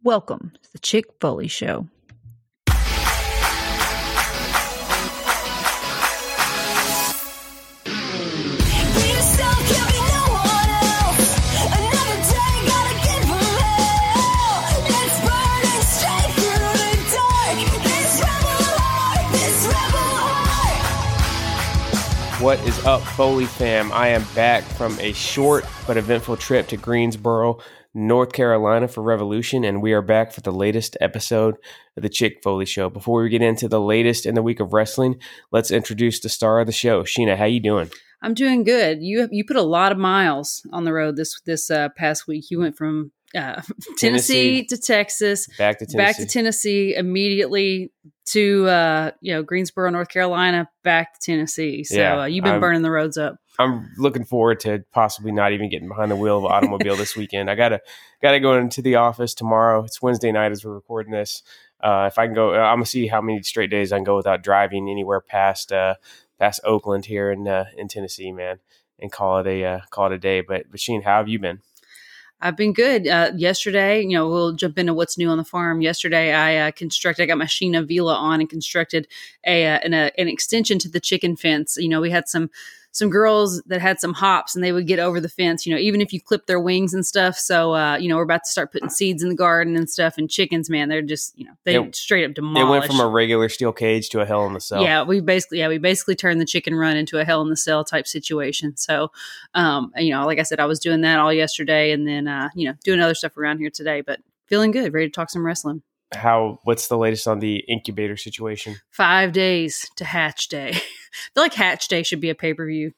Welcome to the Chick Foley Show. What is up, Foley fam? I am back from a short but eventful trip to Greensboro, North Carolina for Revolution, and we are back for the latest episode of the Chick Foley Show. Before we get into the latest in the week of wrestling, let's introduce the star of the show. Sheena, how you doing? I'm doing good. You put a lot of miles on the road this past week. You went from Tennessee to Texas, back to Tennessee, immediately to Greensboro, North Carolina, back to Tennessee. So you've been burning the roads up. I'm looking forward to possibly not even getting behind the wheel of an automobile this weekend. I gotta go into the office tomorrow. It's Wednesday night as we're recording this. If I can go, I'm gonna see how many straight days I can go without driving anywhere past Oakland here in Tennessee, man, and call it a day. But Sheen, how have you been? I've been good. Yesterday, we'll jump into what's new on the farm. Yesterday, I got my Sheena Vila on and constructed an extension to the chicken fence. We had some girls that had some hops and they would get over the fence, even if you clip their wings and stuff. So, we're about to start putting seeds in the garden and stuff. And chickens, man, they're just, they straight up demolish. It went from a regular steel cage to a hell in the cell. Yeah, we basically turned the chicken run into a hell in the cell type situation. So, like I said, I was doing that all yesterday and then, doing other stuff around here today, but feeling good, ready to talk some wrestling. What's the latest on the incubator situation? 5 days to hatch day. I feel like hatch day should be a pay-per-view.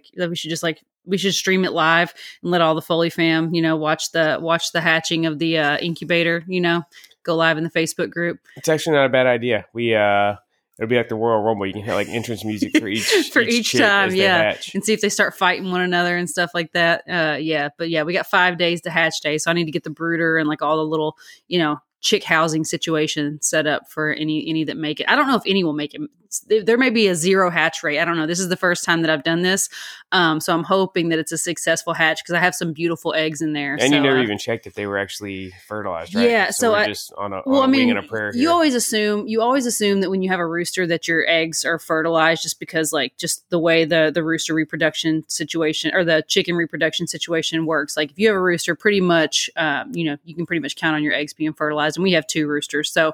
We should stream it live and let all the Foley fam, watch the hatching of the incubator, go live in the Facebook group. It's actually not a bad idea. It'll be like the Royal Rumble. You can have like entrance music for each time, hatch. And see if they start fighting one another and stuff like that. We got 5 days to hatch day, so I need to get the brooder and like all the little, chick housing situation set up for any that make it. I don't know if any will make it. There may be a zero hatch rate. I don't know. This is the first time that I've done this. So I'm hoping that it's a successful hatch because I have some beautiful eggs in there. And you never even checked if they were actually fertilized, right? Yeah. So we're just on a wing and a prayer here. You always assume that when you have a rooster that your eggs are fertilized just because just the way the rooster reproduction situation or the chicken reproduction situation works. Like if you have a rooster, pretty much, you can pretty much count on your eggs being fertilized. And we have 2 roosters. So,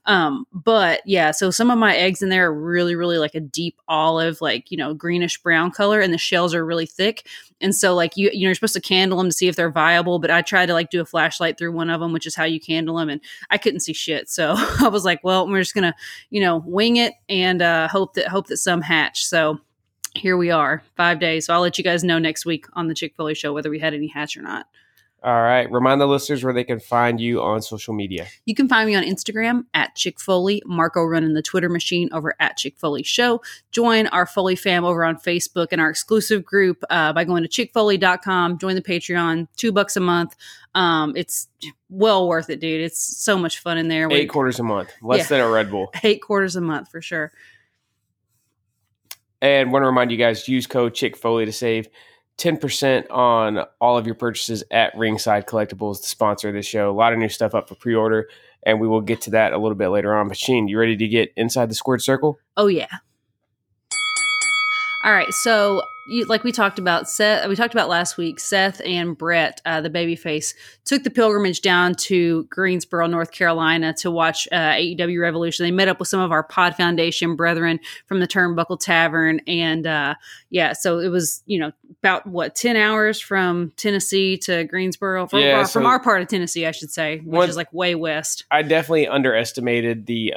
so some of my eggs in there are really, really like a deep olive, greenish brown color, and the shells are really thick. And so you're supposed to candle them to see if they're viable, but I tried to do a flashlight through one of them, which is how you candle them. And I couldn't see shit. So I was like, well, we're just going to, wing it and hope that some hatch. So here we are, 5 days. So I'll let you guys know next week on the Chick Foley Show whether we had any hatch or not. All right. Remind the listeners where they can find you on social media. You can find me on Instagram at Chick Foley, Marco running the Twitter machine over at Chick Foley Show. Join our Foley fam over on Facebook and our exclusive group by going to chickfoley.com. Join the Patreon, $2 a month. It's well worth it, dude. It's so much fun in there. 8 quarters a month, less than a Red Bull. 8 quarters a month for sure. And want to remind you guys, use code Chick Foley to save 10% on all of your purchases at Ringside Collectibles, the sponsor of this show. A lot of new stuff up for pre-order, and we will get to that a little bit later on. But Sheen, you ready to get inside the squared circle? Oh, yeah. All right, so like we talked about last week, Seth and Brett, the babyface, took the pilgrimage down to Greensboro, North Carolina to watch AEW Revolution. They met up with some of our Pod Foundation brethren from the Turnbuckle Tavern. And so it was, about 10 hours from Tennessee to Greensboro, from our part of Tennessee, I should say, which is way west. I definitely underestimated the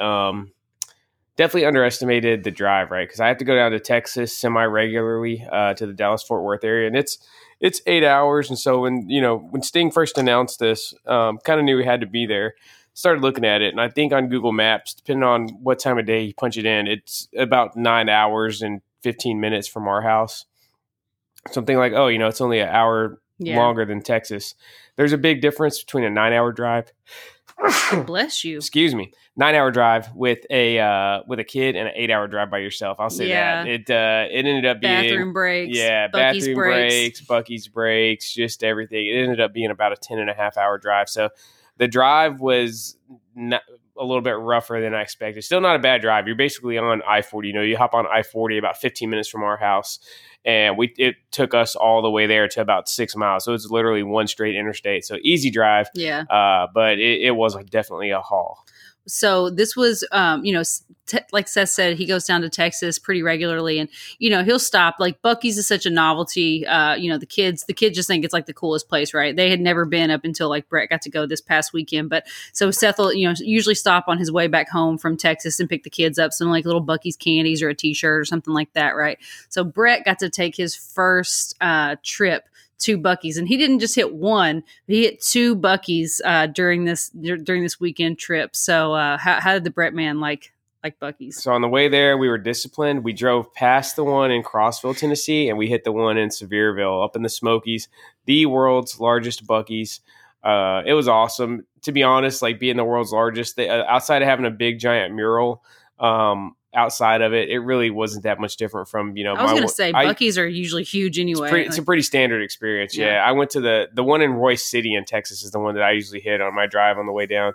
drive, right? Because I have to go down to Texas semi-regularly to the Dallas-Fort Worth area, and it's 8 hours. And so when Sting first announced this, kind of knew we had to be there. Started looking at it, and I think on Google Maps, depending on what time of day you punch it in, it's about 9 hours and 15 minutes from our house. Something like, it's only an hour longer than Texas. There's a big difference between a 9-hour drive. Bless you. Excuse me. 9-hour drive with a kid and an 8-hour drive by yourself. I'll say that. It ended up being bathroom breaks. Yeah, Buc-ee's bathroom breaks, Buc-ee's breaks, just everything. It ended up being about a 10.5-hour drive. So The drive was a little bit rougher than I expected. Still not a bad drive. You're basically on I-40. You hop on I-40 about 15 minutes from our house, and it took us all the way there to about 6 miles. So it's literally one straight interstate. So easy drive. Yeah. But it was definitely a haul. So this was, like Seth said, he goes down to Texas pretty regularly, and he'll stop. Like Buc-ee's is such a novelty. The kids just think it's like the coolest place, right? They had never been up until like Brett got to go this past weekend. But so Seth will, usually stop on his way back home from Texas and pick the kids up some like little Buc-ee's candies or a T-shirt or something like that, right? So Brett got to take his first trip to Buc-ee's, and he didn't just hit one; he hit two Buc-ee's during this weekend trip. So, how did the Brett man like Buc-ee's? So on the way there, we were disciplined. We drove past the one in Crossville, Tennessee, and we hit the one in Sevierville, up in the Smokies, the world's largest Buc-ee's. It was awesome, to be honest. Like being the world's largest, outside of having a big giant mural. Outside of it, it really wasn't that much different from, I was going to say, Buc-ee's are usually huge anyway. It's a pretty standard experience. Yeah. I went to the one in Royce City in Texas is the one that I usually hit on my drive on the way down.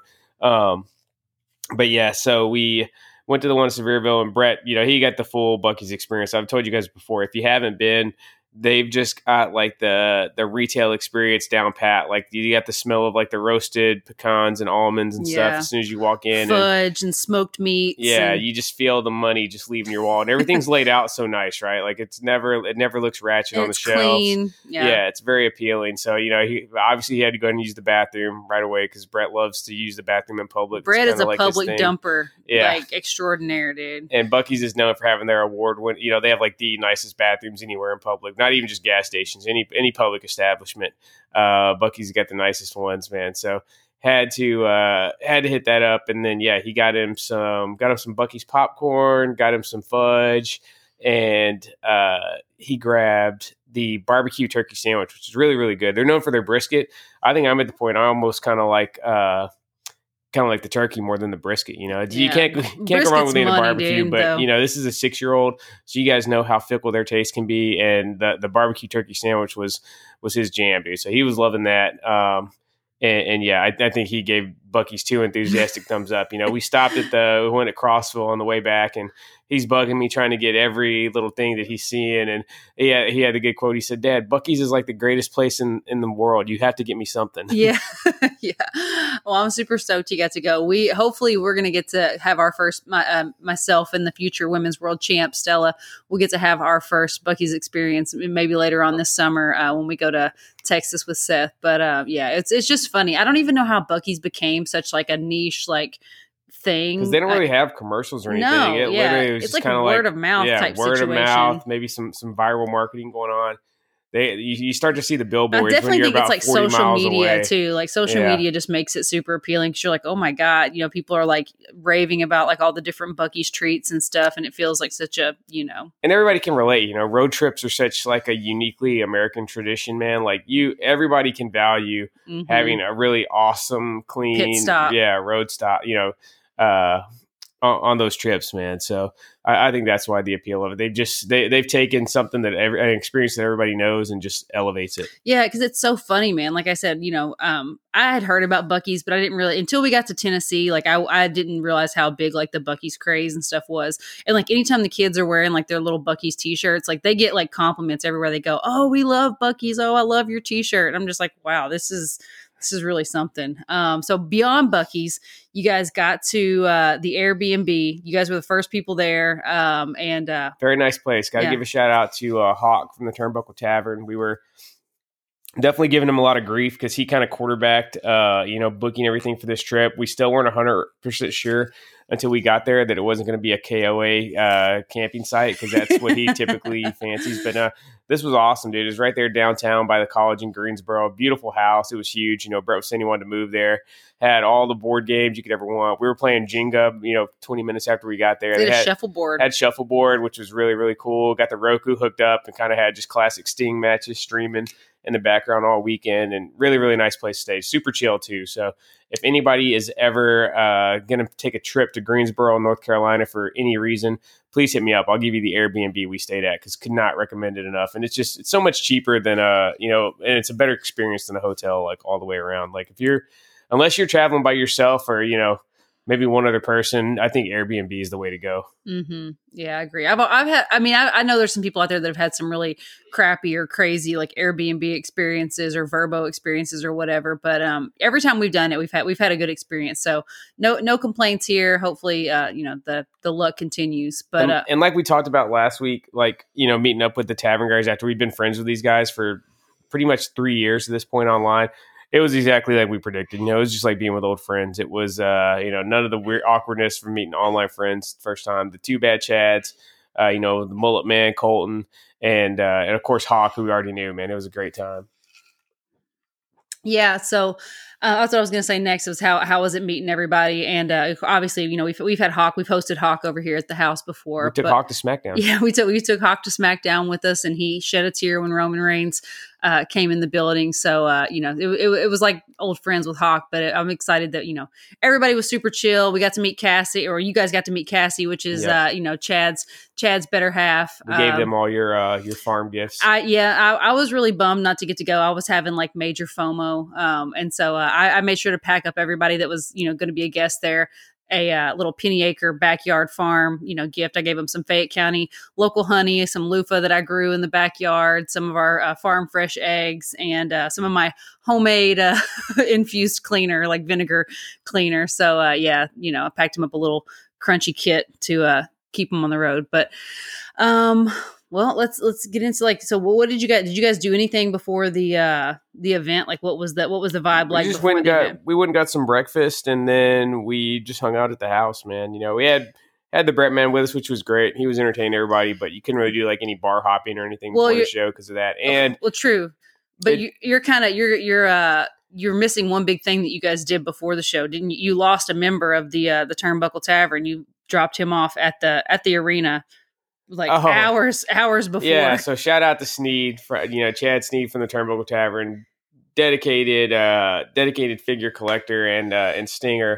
But yeah, so we went to the one in Sevierville, and Brett, he got the full Buc-ee's experience. I've told you guys before, if you haven't been, they've just got like the retail experience down pat. Like you got the smell of like the roasted pecans and almonds and stuff as soon as you walk in. Fudge and smoked meats. Yeah, you just feel the money just leaving your wall, and everything's laid out so nice, right? Like it never looks ratchet on the shelves. Clean. Yeah, it's very appealing. So he had to go and use the bathroom right away because Brett loves to use the bathroom in public. Brett is a like public dumper, like extraordinaire, dude. And Buc-ee's is known for having their award win. They have like the nicest bathrooms anywhere in public. Not even just gas stations, any public establishment. Buc-ee's got the nicest ones, man. So had to hit that up, and then he got him some Buc-ee's popcorn, got him some fudge, and he grabbed the barbecue turkey sandwich, which is really, really good. They're known for their brisket. I think I'm at the point I almost kind of like the turkey more than the brisket. You can't go wrong with the barbecue, but this is a 6-year-old, so you guys know how fickle their taste can be, and the barbecue turkey sandwich was his jam, dude. So he was loving that. I think he gave Buc-ee's 2 enthusiastic thumbs up. We stopped we went at Crossville on the way back, and he's bugging me trying to get every little thing that he's seeing. And he had a good quote. He said, "Dad, Buc-ee's is like the greatest place in the world. You have to get me something." Yeah. Yeah. Well, I'm super stoked you got to go. Hopefully we're going to get to have our first, myself and the future women's world champ, Stella, we'll get to have our first Buc-ee's experience maybe later on this summer when we go to Texas with Seth. But it's just funny. I don't even know how Buc-ee's became such like a niche, like, thing, because they don't really have commercials or anything. No, literally was it's just like word of mouth type word situation. of mouth, maybe some viral marketing going on. You start to see the billboards. I definitely think it's like social media away. Too. Like social media just makes it super appealing because you're like, oh my god, people are like raving about like all the different Buc-ee's treats and stuff, and it feels like such a And everybody can relate. Road trips are such like a uniquely American tradition, man. Like everybody can value having a really awesome, clean pit stop. Road stop. On those trips, man. So I think that's why the appeal of it. They've taken something that an experience that everybody knows and just elevates it. Yeah, because it's so funny, man. Like I said, I had heard about Buc-ee's, but I didn't really until we got to Tennessee. Like I didn't realize how big like the Buc-ee's craze and stuff was. And like anytime the kids are wearing like their little Buc-ee's t-shirts, like they get like compliments everywhere they go. Oh, we love Buc-ee's. Oh, I love your t-shirt. And I'm just like, wow, this is really something. So beyond Buc-ee's, you guys got to the Airbnb. You guys were the first people there. And very nice place. Got to give a shout out to Hawk from the Turnbuckle Tavern. We were definitely giving him a lot of grief because he kind of quarterbacked, booking everything for this trip. We still weren't 100% sure until we got there that it wasn't going to be a KOA camping site because that's what he typically fancies. But this was awesome, dude. It was right there downtown by the college in Greensboro. Beautiful house. It was huge. Brett was saying he wanted to move there. Had all the board games you could ever want. We were playing Jenga, 20 minutes after we got there. They had shuffleboard. Had shuffleboard, which was really, really cool. Got the Roku hooked up and kind of had just classic Sting matches streaming in the background all weekend, and really, really nice place to stay. Super chill too. So if anybody is ever going to take a trip to Greensboro, North Carolina for any reason, please hit me up. I'll give you the Airbnb we stayed at because could not recommend it enough. And it's so much cheaper than and it's a better experience than a hotel, like all the way around. Like if you're unless you're traveling by yourself or, maybe one other person, I think Airbnb is the way to go. Mm-hmm. Yeah, I agree. I've had, I know there's some people out there that have had some really crappy or crazy like Airbnb experiences or Verbo experiences or whatever. But every time we've done it, we've had a good experience. So no complaints here. Hopefully, the luck continues. But and like we talked about last week, like, meeting up with the Tavern guys after we've been friends with these guys for pretty much 3 years at this point online. It was exactly like we predicted. It was just like being with old friends. It was, none of the weird awkwardness from meeting online friends first time. The two bad Chads, the Mullet Man, Colton, and of course Hawk, who we already knew. Man, it was a great time. Yeah, so that's what I was going to say next was how was it meeting everybody? And obviously, we've had Hawk, we've hosted Hawk over here at the house before. We took Hawk to SmackDown. Yeah, we took Hawk to SmackDown with us, and he shed a tear when Roman Reigns came in the building. So it was like old friends with Hawk. But I'm excited that everybody was super chill. We got to meet Cassie, or you guys got to meet Cassie, which is Chad's better half. We gave them all your farm gifts. I was really bummed not to get to go. I was having like major FOMO, and so I made sure to pack up everybody that was going to be a guest there. A little penny acre backyard farm, gift. I gave them some Fayette County local honey, some loofah that I grew in the backyard, some of our farm fresh eggs, and some of my homemade infused cleaner, like vinegar cleaner. So I packed them up a little crunchy kit to keep them on the road. But well, let's get into so what did you guys do anything before the event? Like what was the vibe like? We went and got some breakfast, and then we just hung out at the house, man. We had the Brett man with us, which was great. He was entertaining everybody, but you couldn't really do like any bar hopping or anything before the show because of that. And true. But you're missing one big thing that you guys did before the show, didn't you? You lost a member of the Turnbuckle Tavern. You dropped him off at the arena. Hours before. Yeah, so shout out to Sneed, Chad Sneed from the Turnbuckle Tavern, dedicated figure collector and stinger.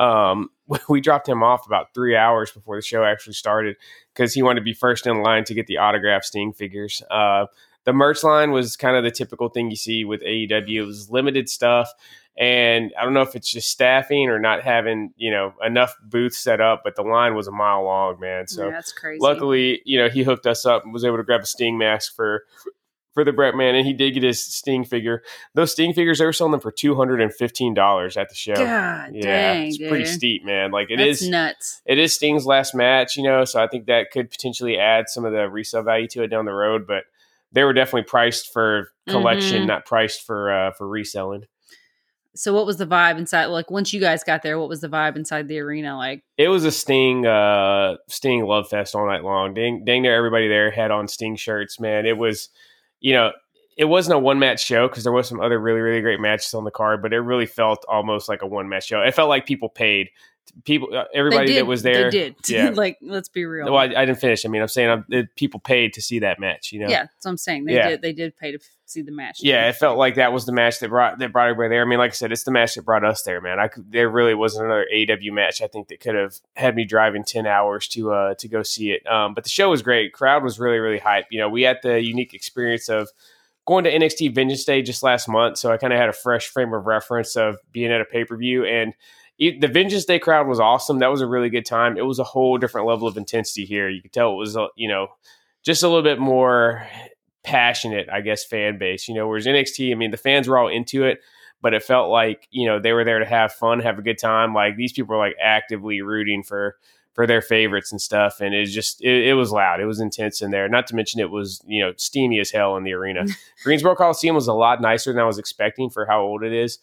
We dropped him off about 3 hours before the show actually started because he wanted to be first in line to get the autographed Sting figures. The merch line was kind of the typical thing you see with AEW. It was limited stuff. And I don't know if it's just staffing or not having, enough booths set up, but the line was a mile long, man. So that's crazy. Luckily, he hooked us up and was able to grab a Sting mask for the Brett man, and he did get his Sting figure. Those Sting figures, they were selling them for $215 at the show. God dang, it's pretty steep, man. Like that's nuts. It is Sting's last match, so I think that could potentially add some of the resale value to it down the road, but they were definitely priced for collection, not priced for reselling. So what was the vibe inside? Like once you guys got there, what was the vibe inside the arena like? It was a Sting love fest all night long. Dang near everybody there had on Sting shirts, man. It was, it wasn't a one match show because there was some other really, really great matches on the card, but it really felt almost like a one match show. It felt like people paid. Everybody that was there, they did. Yeah. Like, let's be real. Well, I didn't finish. I mean, I'm saying people paid to see that match. Yeah, that's what I'm saying. They did pay to see the match. Yeah, it felt like that was the match that brought everybody there. I mean, like I said, it's the match that brought us there, man. There really wasn't another AEW match I think that could have had me driving 10 hours to go see it. But the show was great. Crowd was really, really hype. We had the unique experience of going to NXT Vengeance Day just last month, so I kind of had a fresh frame of reference of being at a pay-per-view, and the Vengeance Day crowd was awesome. That was a really good time. It was a whole different level of intensity here. You could tell it was, just a little bit more passionate, I guess, fan base. Whereas NXT, I mean, the fans were all into it, but it felt like, they were there to have fun, have a good time. Like these people were like actively rooting for their favorites and stuff. And it was loud. It was intense in there. Not to mention it was, steamy as hell in the arena. Greensboro Coliseum was a lot nicer than I was expecting for how old it is.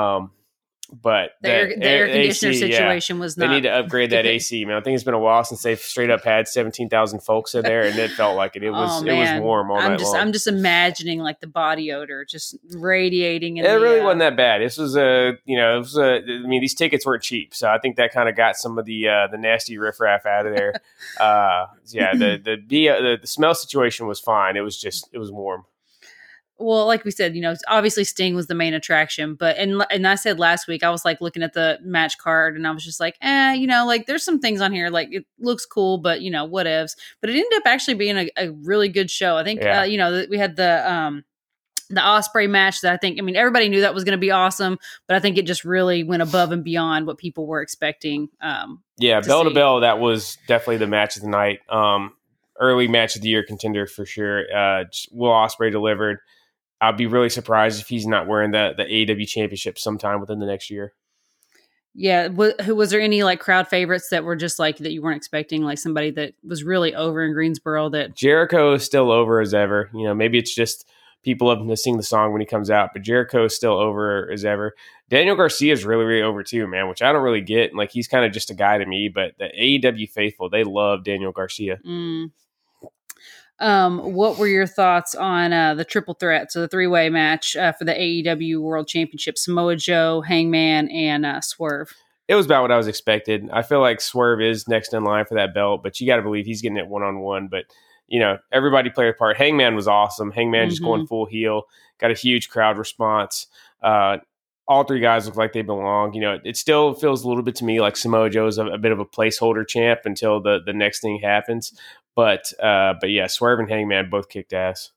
But the air conditioner situation was not. They need to upgrade that AC, man. I think it's been a while since they've straight up had 17,000 folks in there, and it felt like it. It was warm all night long. I'm just imagining like the body odor just radiating. It really wasn't that bad. This was I mean, these tickets weren't cheap, so I think that kind of got some of the nasty riffraff out of there. The smell situation was fine. It was warm. Well, like we said, obviously Sting was the main attraction, but and I said last week, I was like looking at the match card and I was just like, like there's some things on here, like it looks cool, but whatevs. But it ended up actually being a really good show. I think, we had the the Osprey match that I mean, everybody knew that was going to be awesome, but I think it just really went above and beyond what people were expecting. Bell to bell, that was definitely the match of the night. Early match of the year contender for sure. Will Ospreay delivered. I'd be really surprised if he's not wearing the AEW championship sometime within the next year. Yeah. Was there any like crowd favorites that were just like that you weren't expecting? Like somebody that was really over in Greensboro that Jericho is still over as ever. Maybe it's just people love to sing the song when he comes out, but Jericho is still over as ever. Daniel Garcia is really, really over too, man, which I don't really get. Like he's kind of just a guy to me, but the AEW faithful, they love Daniel Garcia. What were your thoughts on the triple threat? So the 3-way match for the AEW World Championship: Samoa Joe, Hangman, and Swerve. It was about what I was expected. I feel like Swerve is next in line for that belt, but you got to believe he's getting it one-on-one. But everybody played a part. Hangman was awesome. Hangman just going full heel, got a huge crowd response. All three guys look like they belong. It still feels a little bit to me like Samoa Joe's a bit of a placeholder champ until the next thing happens. But yeah, Swerve and Hangman both kicked ass.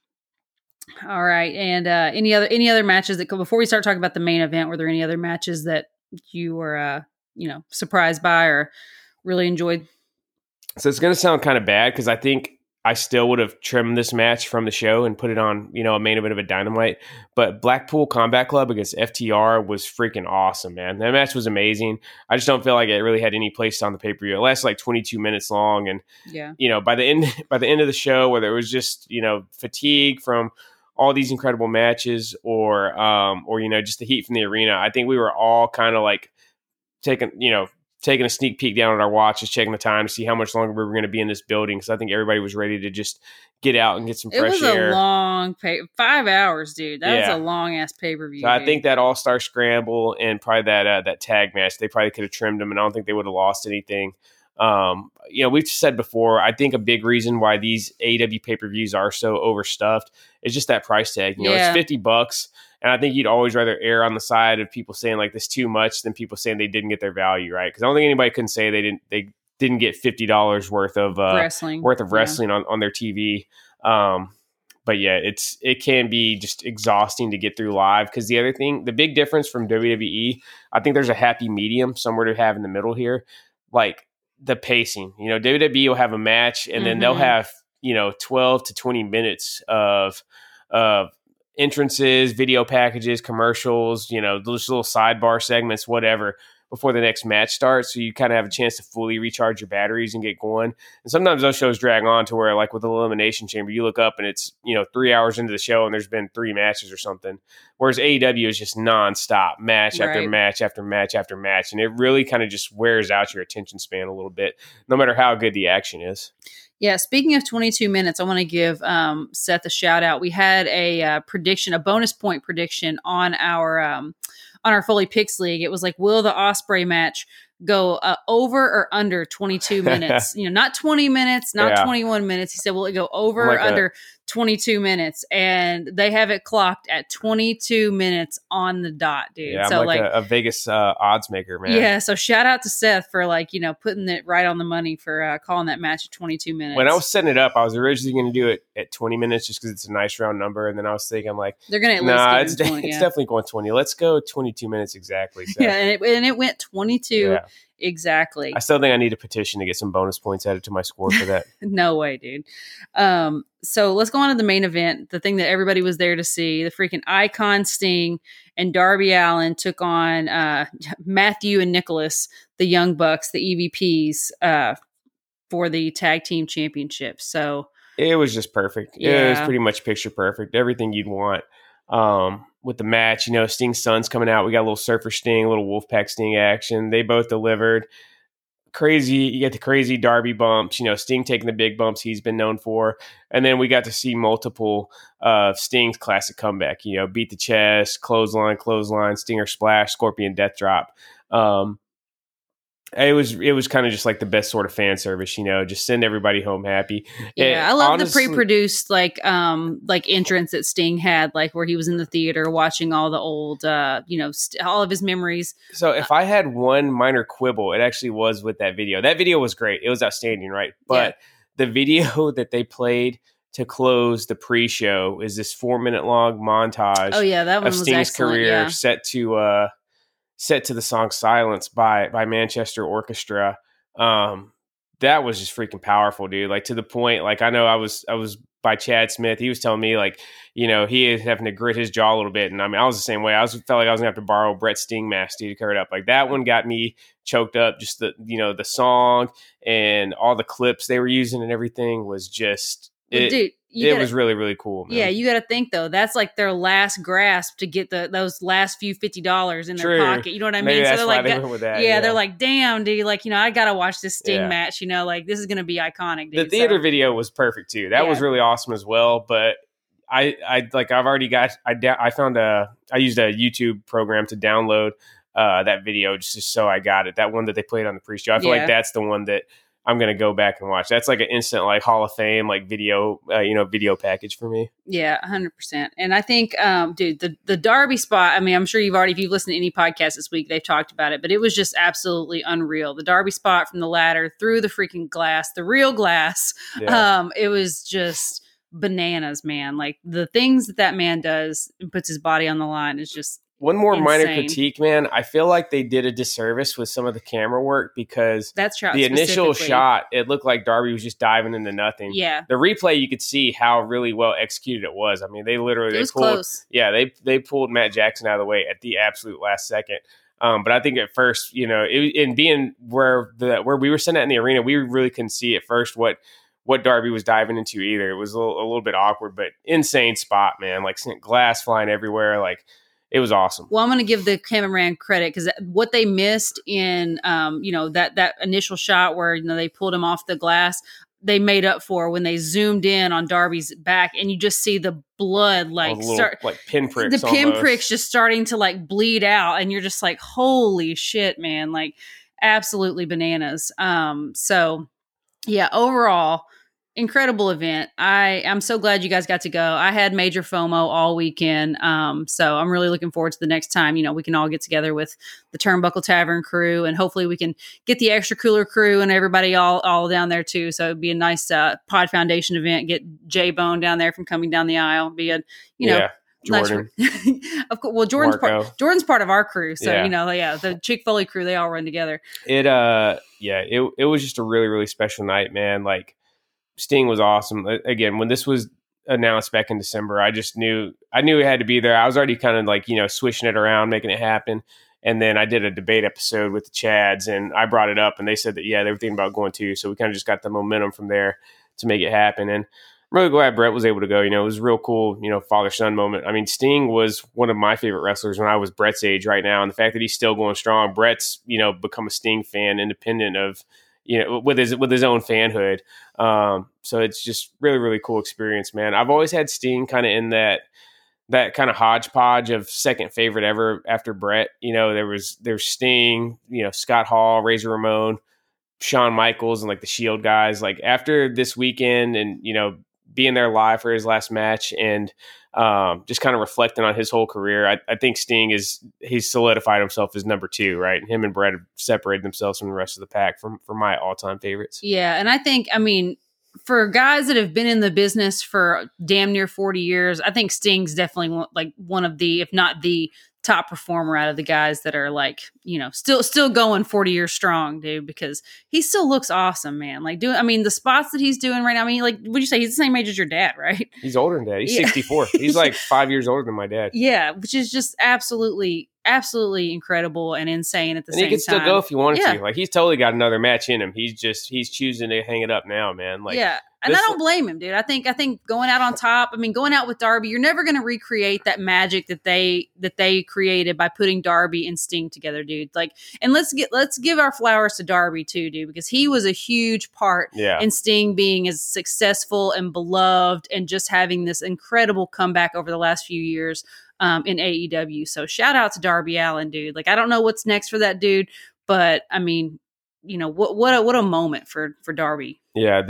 All right, and any other matches that before we start talking about the main event, were there any other matches that you were surprised by or really enjoyed? So it's going to sound kind of bad because I think I still would have trimmed this match from the show and put it on, a main event of a Dynamite. But Blackpool Combat Club against FTR was freaking awesome, man. That match was amazing. I just don't feel like it really had any place on the pay-per-view. It lasted like 22 minutes long. And, by the end of the show, whether it was just, fatigue from all these incredible matches or just the heat from the arena, I think we were all kind of like taking a sneak peek down at our watches, checking the time to see how much longer we were going to be in this building. Because I think everybody was ready to just get out and get some fresh air. It was a long 5 hours, dude. That was a long ass pay-per-view. So I think that All-Star Scramble and probably that tag match, they probably could have trimmed them, and I don't think they would have lost anything. We've said before, I think a big reason why these AEW pay-per-views are so overstuffed is just that price tag. It's $50. And I think you'd always rather err on the side of people saying like this too much than people saying they didn't get their value, right? Because I don't think anybody couldn't say they didn't get $50 worth of wrestling on their TV. But yeah, it can be just exhausting to get through live. Because the big difference from WWE, I think there's a happy medium somewhere to have in the middle here, like the pacing. WWE will have a match and then they'll have 12 to 20 minutes of entrances, video packages, commercials, those little sidebar segments, whatever, before the next match starts. So you kind of have a chance to fully recharge your batteries and get going. And sometimes those shows drag on to where, like with Elimination Chamber, you look up and it's, 3 hours into the show and there's been 3 matches or something. Whereas AEW is just nonstop, match after match after match after match. And it really kind of just wears out your attention span a little bit, no matter how good the action is. Yeah, speaking of 22 minutes, I want to give Seth a shout out. We had a bonus point prediction on our Foley Picks League. It was like, will the Osprey match go over or under 22 minutes? Not 20 minutes, not 21 minutes. He said, will it go over or under 22 minutes? And they have it clocked at 22 minutes on the dot, dude. Yeah, so I'm like a Vegas odds maker, man. Yeah, so shout out to Seth for putting it right on the money for calling that match at 22 minutes. When I was setting it up, I was originally going to do it at 20 minutes just because it's a nice round number. And then I was thinking, I'm like, they're going to at least give 20, it's definitely going 20. Let's go 22 minutes exactly. So. Yeah, and it went 22 exactly. I still think I need a petition to get some bonus points added to my score for that. No way, dude. So let's go on to the main event, the thing that everybody was there to see. The freaking Icon Sting and Darby Allin took on Matthew and Nicholas, the Young Bucks, the EVPs, for the tag team championship. So it was just perfect. Yeah. It was pretty much picture perfect. Everything you'd want. With the match, Sting's son's coming out. We got a little Surfer Sting, a little Wolfpack Sting action. They both delivered. Crazy, you get the crazy Darby bumps, Sting taking the big bumps he's been known for. And then we got to see multiple Sting's classic comeback, beat the chest, clothesline, Stinger splash, Scorpion death drop. It was kind of just like the best sort of fan service, just send everybody home happy. Yeah, I love the pre-produced entrance that Sting had, like where he was in the theater watching all the old, all of his memories. So if I had one minor quibble, it actually was with that video. That video was great. It was outstanding, right? But the video that they played to close the pre-show is this 4-minute long montage. Oh yeah, that one of was Sting's excellent. career Yeah. set to the song "Silence" by Manchester Orchestra. That was just freaking powerful, dude. Like, to the point, like, I know I was by Chad Smith. He was telling me, like, you know, he is having to grit his jaw a little bit, and I mean, I was the same way. I felt like I was gonna have to borrow Brett Sting mask to cover it up. Like, that one got me choked up. Just the song and all the clips they were using and everything was just Dude, it was really, really cool, man. Yeah, you got to think though. That's like their last grasp to get those last few $50 in their pocket. You know what I Maybe mean? That's so why they're like, they went with that. Yeah, they're like, damn, dude. Like, you know, I gotta watch this Sting match. You know, like, this is gonna be iconic. Dude. The theater video was perfect too. That was really awesome as well. But I used a YouTube program to download that video just so I got it. That one that they played on the pre-show. I feel like that's the one that I'm going to go back and watch. That's like an instant, like, Hall of Fame, like, video video package for me. Yeah, 100%. And I think, dude, the Darby spot, I mean, I'm sure if you've listened to any podcast this week, they've talked about it, but it was just absolutely unreal. The Darby spot from the ladder through the freaking glass, the real glass. Yeah. It was just bananas, man. Like, the things that man does and puts his body on the line is just one more insane. Minor critique, man. I feel like they did a disservice with some of the camera work because the initial shot, it looked like Darby was just diving into nothing. Yeah. The replay, you could see how really well executed it was. I mean, they pulled close. Yeah, they pulled Matt Jackson out of the way at the absolute last second. But I think at first, you know, in being where we were sitting at in the arena, we really couldn't see at first what Darby was diving into either. It was a little bit awkward, but insane spot, man. Like, glass flying everywhere, like. It was awesome. Well, I'm going to give the cameraman credit because what they missed in, that initial shot where, you know, they pulled him off the glass, they made up for when they zoomed in on Darby's back and you just see the blood, like pinpricks. The pinpricks just starting to, like, bleed out. And you're just like, holy shit, man, like, absolutely bananas. So yeah, overall, incredible event. I'm so glad you guys got to go. I had major FOMO all weekend. So I'm really looking forward to the next time, you know, we can all get together with the Turnbuckle Tavern crew and hopefully we can get the Extra Cooler crew and everybody all down there too. So it'd be a nice Pod Foundation event, get J-Bone down there from coming down the aisle, be a, Jordan. Of course, well, Jordan's part of our crew. So, the Chick-fil-A crew, they all run together. It was just a really, really special night, man. Like, Sting was awesome. Again, when this was announced back in December, I knew he had to be there. I was already kind of like, swishing it around, making it happen. And then I did a debate episode with the Chads and I brought it up and they said that, they were thinking about going too. So we kind of just got the momentum from there to make it happen. And I'm really glad Brett was able to go. It was a real cool, father-son moment. I mean, Sting was one of my favorite wrestlers when I was Brett's age right now. And the fact that he's still going strong, Brett's, become a Sting fan independent of, with his own fanhood. So it's just really, really cool experience, man. I've always had Sting kind of in that kind of hodgepodge of second favorite ever after Brett. There's Sting, Scott Hall, Razor Ramon, Shawn Michaels, and like the Shield guys. Like, after this weekend and, being there live for his last match and just kind of reflecting on his whole career, I think Sting he's solidified himself as number 2, right? Him and Brett have separated themselves from the rest of the pack for my all-time favorites. Yeah, and I think, for guys that have been in the business for damn near 40 years, I think Sting's definitely one of the, if not the top performer out of the guys that are still going 40 years strong, dude, because he still looks awesome, man. Like, the spots that he's doing right now, would you say he's the same age as your dad, right? He's older than Dad. He's 64. He's like 5 years older than my dad. Yeah, which is just absolutely incredible and insane at the same time. And he could still go if he wanted to. Like, he's totally got another match in him. He's choosing to hang it up now, man. Like, yeah. And I don't blame him, dude. I think going out on top, going out with Darby, you're never going to recreate that magic that they created by putting Darby and Sting together, dude. Like, and let's give our flowers to Darby too, dude, because he was a huge part in Sting being as successful and beloved and just having this incredible comeback over the last few years in AEW. So shout out to Darby Allin, dude. Like, I don't know what's next for that dude, but what a moment for Darby. Yeah,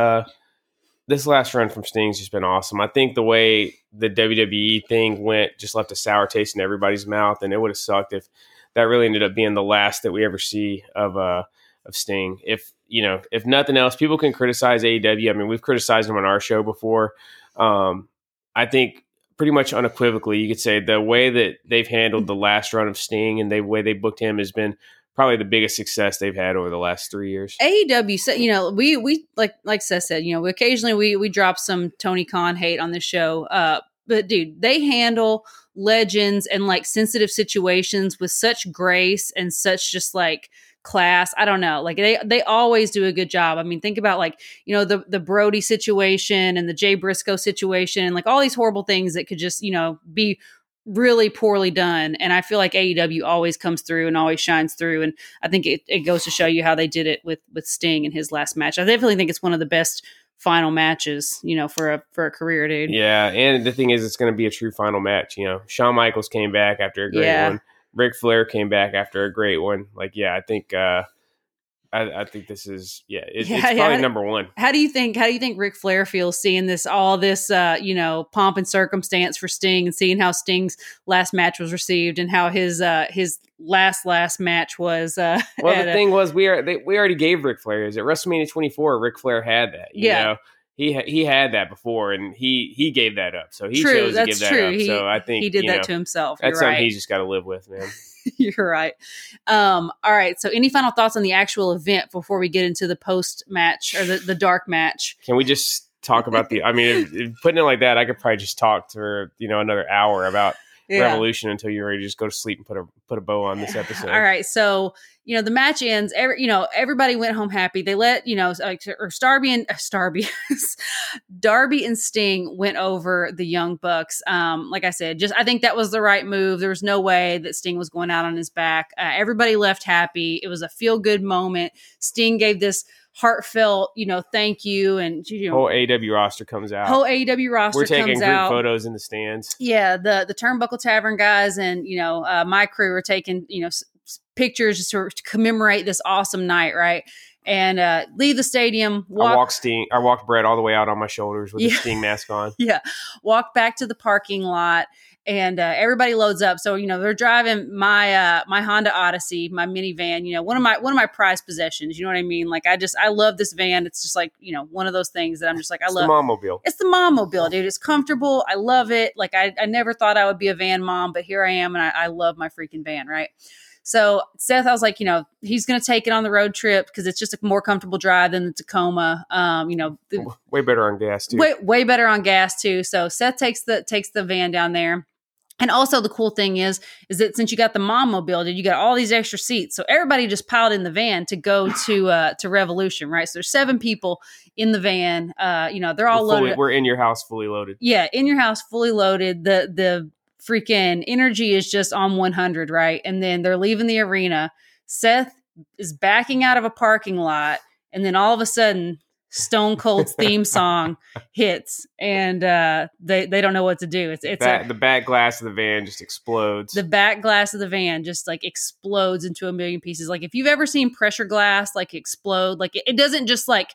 this last run from Sting's just been awesome. I think the way the WWE thing went just left a sour taste in everybody's mouth, and it would have sucked if that really ended up being the last that we ever see of Sting. If if nothing else, people can criticize AEW. I mean, we've criticized them on our show before. I think pretty much unequivocally, you could say the way that they've handled the last run of Sting and the way they booked him has been probably the biggest success they've had over the last 3 years. AEW said, we like Seth said, we occasionally we drop some Tony Khan hate on this show. But dude, they handle legends and like sensitive situations with such grace and such just like class. I don't know. Like they always do a good job. I mean, think about like, the Brody situation and the Jay Briscoe situation and like all these horrible things that could just, be really poorly done. And I feel like AEW always comes through and always shines through. And I think it goes to show you how they did it with Sting in his last match. I definitely think it's one of the best final matches, for a career, dude. Yeah. And the thing is, it's going to be a true final match. Shawn Michaels came back after a great one. Ric Flair came back after a great one. Like, yeah, I think, I think this is it's probably number one. How do you think Ric Flair feels seeing all this pomp and circumstance for Sting and seeing how Sting's last match was received and how his last match was? Well, the thing was we already gave Ric Flair at WrestleMania 24. Ric Flair had that. You know? He had that before, and he gave that up. So he chose to give that up. So I think he did that to himself. That's something he's just got to live with, man. You're right. All right. So any final thoughts on the actual event before we get into the post match or the dark match? Can we just talk about putting it like that, I could probably just talk for, another hour about Revolution until you're ready to just go to sleep and put a bow on this episode. All right. So, the match ends, everybody went home happy. They let, Darby and Sting went over the Young Bucks. Like I said, I think that was the right move. There was no way that Sting was going out on his back. Everybody left happy. It was a feel good moment. Sting gave this heartfelt, thank you. And whole AEW roster comes out. We're taking group photos in the stands. Yeah, the Turnbuckle Tavern guys and my crew were taking pictures just to commemorate this awesome night, right? And leave the stadium. I walked Brett all the way out on my shoulders with the Sting mask on. Yeah, walk back to the parking lot. And everybody loads up. So, they're driving my my Honda Odyssey, my minivan, one of my prized possessions. You know what I mean? Like, I love this van. It's just like, one of those things that I'm just like, I love. The Mommobile. It's the Mommobile, dude. It's comfortable. I love it. Like, I never thought I would be a van mom, but here I am. And I love my freaking van, right? So Seth, I was like, he's going to take it on the road trip because it's just a more comfortable drive than the Tacoma. Way better on gas too. Way better on gas too. So Seth takes the van down there. And also the cool thing is that since you got the Mommobile, dude, you got all these extra seats. So everybody just piled in the van to go to Revolution, right? So there's 7 people in the van. They're all loaded. We're in your house fully loaded. Yeah, in your house fully loaded. The freaking energy is just on 100, right? And then they're leaving the arena. Seth is backing out of a parking lot, and then all of a sudden Stone Cold's theme song hits, and they don't know what to do. It's the back glass of the van just explodes. The back glass of the van just like explodes into a million pieces. Like if you've ever seen pressure glass like explode, like it doesn't just like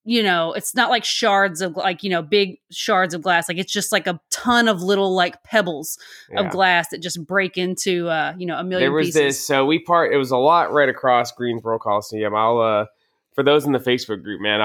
it's not like shards of like big shards of glass. Like it's just like a ton of little like pebbles of glass that just break into a million pieces. There was this. So it was a lot right across Greensboro Coliseum. For those in the Facebook group, man,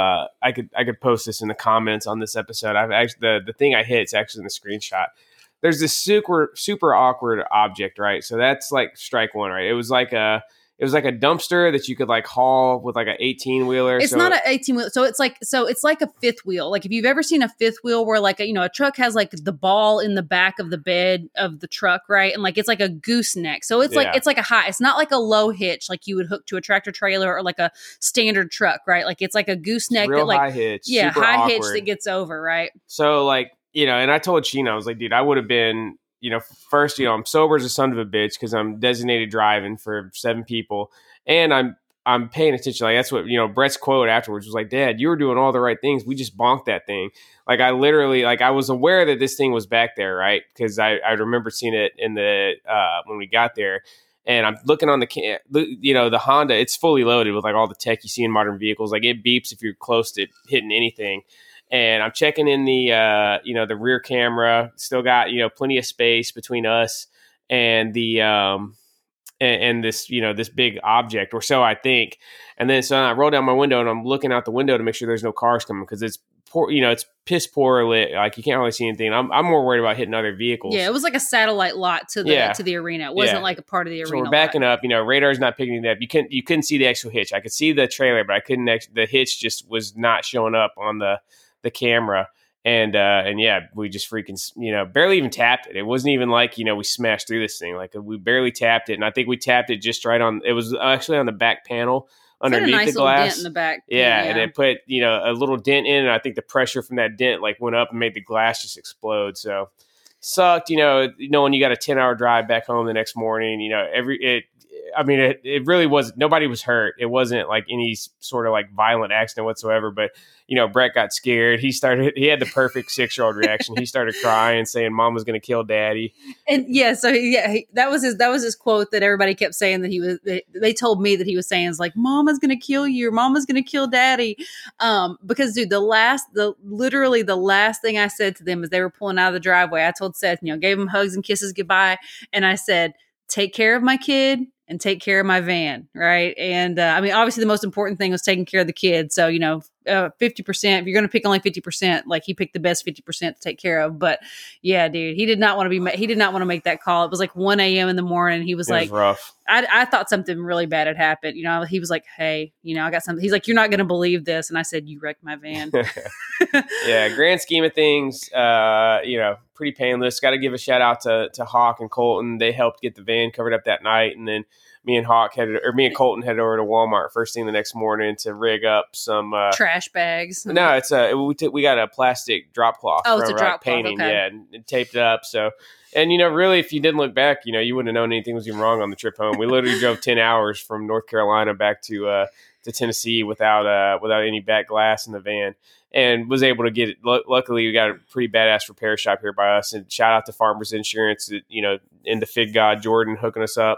I could post this in the comments on this episode. I've actually the thing I hit, it's actually in the screenshot. There's this super awkward object, right? So that's like strike one, right? It was like a dumpster that you could like haul with like an 18-wheeler. It's not an 18-wheel. So it's like a fifth wheel. Like if you've ever seen a fifth wheel where like a truck has like the ball in the back of the bed of the truck, right? And like it's like a gooseneck. So it's like a high. It's not like a low hitch like you would hook to a tractor trailer or like a standard truck, right? Like it's like a gooseneck that like high hitch. Yeah, super high awkward. hitch that gets over, right? So like, and I told Sheena, I was like, dude, I would have been first, I'm sober as a son of a bitch because I'm designated driving for 7 people, and I'm paying attention. Like that's what Brett's quote afterwards was like, "Dad, you were doing all the right things. We just bonked that thing." Like I literally, like I was aware that this thing was back there, right? Because I remember seeing it in the when we got there, and I'm looking on the Honda. It's fully loaded with like all the tech you see in modern vehicles. Like it beeps if you're close to hitting anything. And I'm checking in the the rear camera. Still got plenty of space between us and the and this, this big object, or so I think. And then so I roll down my window and I'm looking out the window to make sure there's no cars coming, because it's poor, it's piss poor lit. Like you can't really see anything. I'm more worried about hitting other vehicles. Yeah, it was like a satellite lot to the arena. It wasn't like a part of the arena. So we're backing up. Radar's not picking it up. You couldn't see the actual hitch. I could see the trailer, but I couldn't. The hitch just was not showing up on the camera. And yeah, we just freaking, barely even tapped it. It wasn't even like, we smashed through this thing. Like we barely tapped it. And I think we tapped it just right on, it was actually on the back panel underneath a nice the glass. Dent in the back. Yeah. And it put, a little dent in, and I think the pressure from that dent like went up and made the glass just explode. So sucked, when you got a 10-hour drive back home the next morning, it really was, nobody was hurt. It wasn't like any sort of like violent accident whatsoever, but Brett got scared. He had the perfect 6-year-old reaction. He started crying, saying mom was going to kill daddy. And that was his quote that everybody kept saying, that they told me that he was saying is like, mama's going to kill you, or mama's going to kill daddy. Because dude, literally the last thing I said to them as they were pulling out of the driveway, I told Seth, gave him hugs and kisses goodbye. And I said, take care of my kid and take care of my van. Right. And obviously the most important thing was taking care of the kid. So, 50%, if you're going to pick only 50%, like he picked the best 50% to take care of. But yeah, dude, he did not want to make that call. It was like 1 a.m. in the morning. He was like, rough. I thought something really bad had happened. He was like, hey, I got something. He's like, you're not going to believe this. And I said, you wrecked my van. Yeah. Grand scheme of things, pretty painless. Got to give a shout out to Hawk and Colton. They helped get the van covered up that night. And then me and Colton headed over to Walmart first thing the next morning to rig up some trash bags. No, it's we got a plastic drop cloth. Oh, it's a drop painting, cloth. Okay. Yeah, and taped it up. So, and really, if you didn't look back, you wouldn't have known anything was even wrong on the trip home. We literally drove 10 hours from North Carolina back to Tennessee without any back glass in the van, and was able to get it. Luckily, we got a pretty badass repair shop here by us, and shout out to Farmers Insurance, and the Fig God Jordan hooking us up.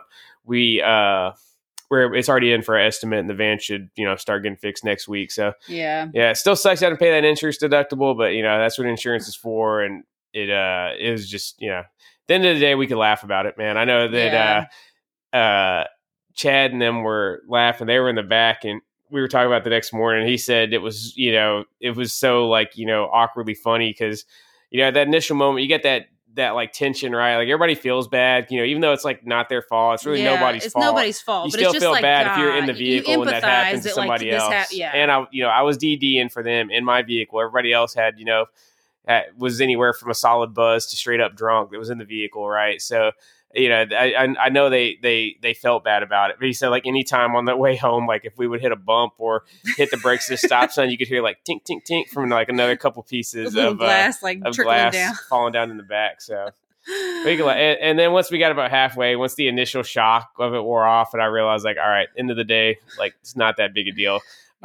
It's already in for our estimate, and the van should, start getting fixed next week. So yeah, it still sucks you have to pay that insurance deductible, but that's what insurance is for. And it was just, at the end of the day, we could laugh about it, man. I know that, Chad and them were laughing. They were in the back, and we were talking about the next morning. He said it was, it was so like, awkwardly funny. 'Cause that initial moment, you get that like tension, right? Like everybody feels bad, even though it's like not their fault. It's really nobody's fault. Nobody's fault. You but still it's just feel like, bad God, if you're in the vehicle and that happens to somebody else. And I was DDing for them in my vehicle. Everybody else had, was anywhere from a solid buzz to straight up drunk that was in the vehicle, right? So, I know they felt bad about it. But he said like anytime on the way home, like if we would hit a bump or hit the brakes at a stop sign, you could hear like tink tink tink from like another couple pieces of glass down. Falling down in the back. So and then once we got about halfway, once the initial shock of it wore off, and I realized like, all right, end of the day, like it's not that big a deal.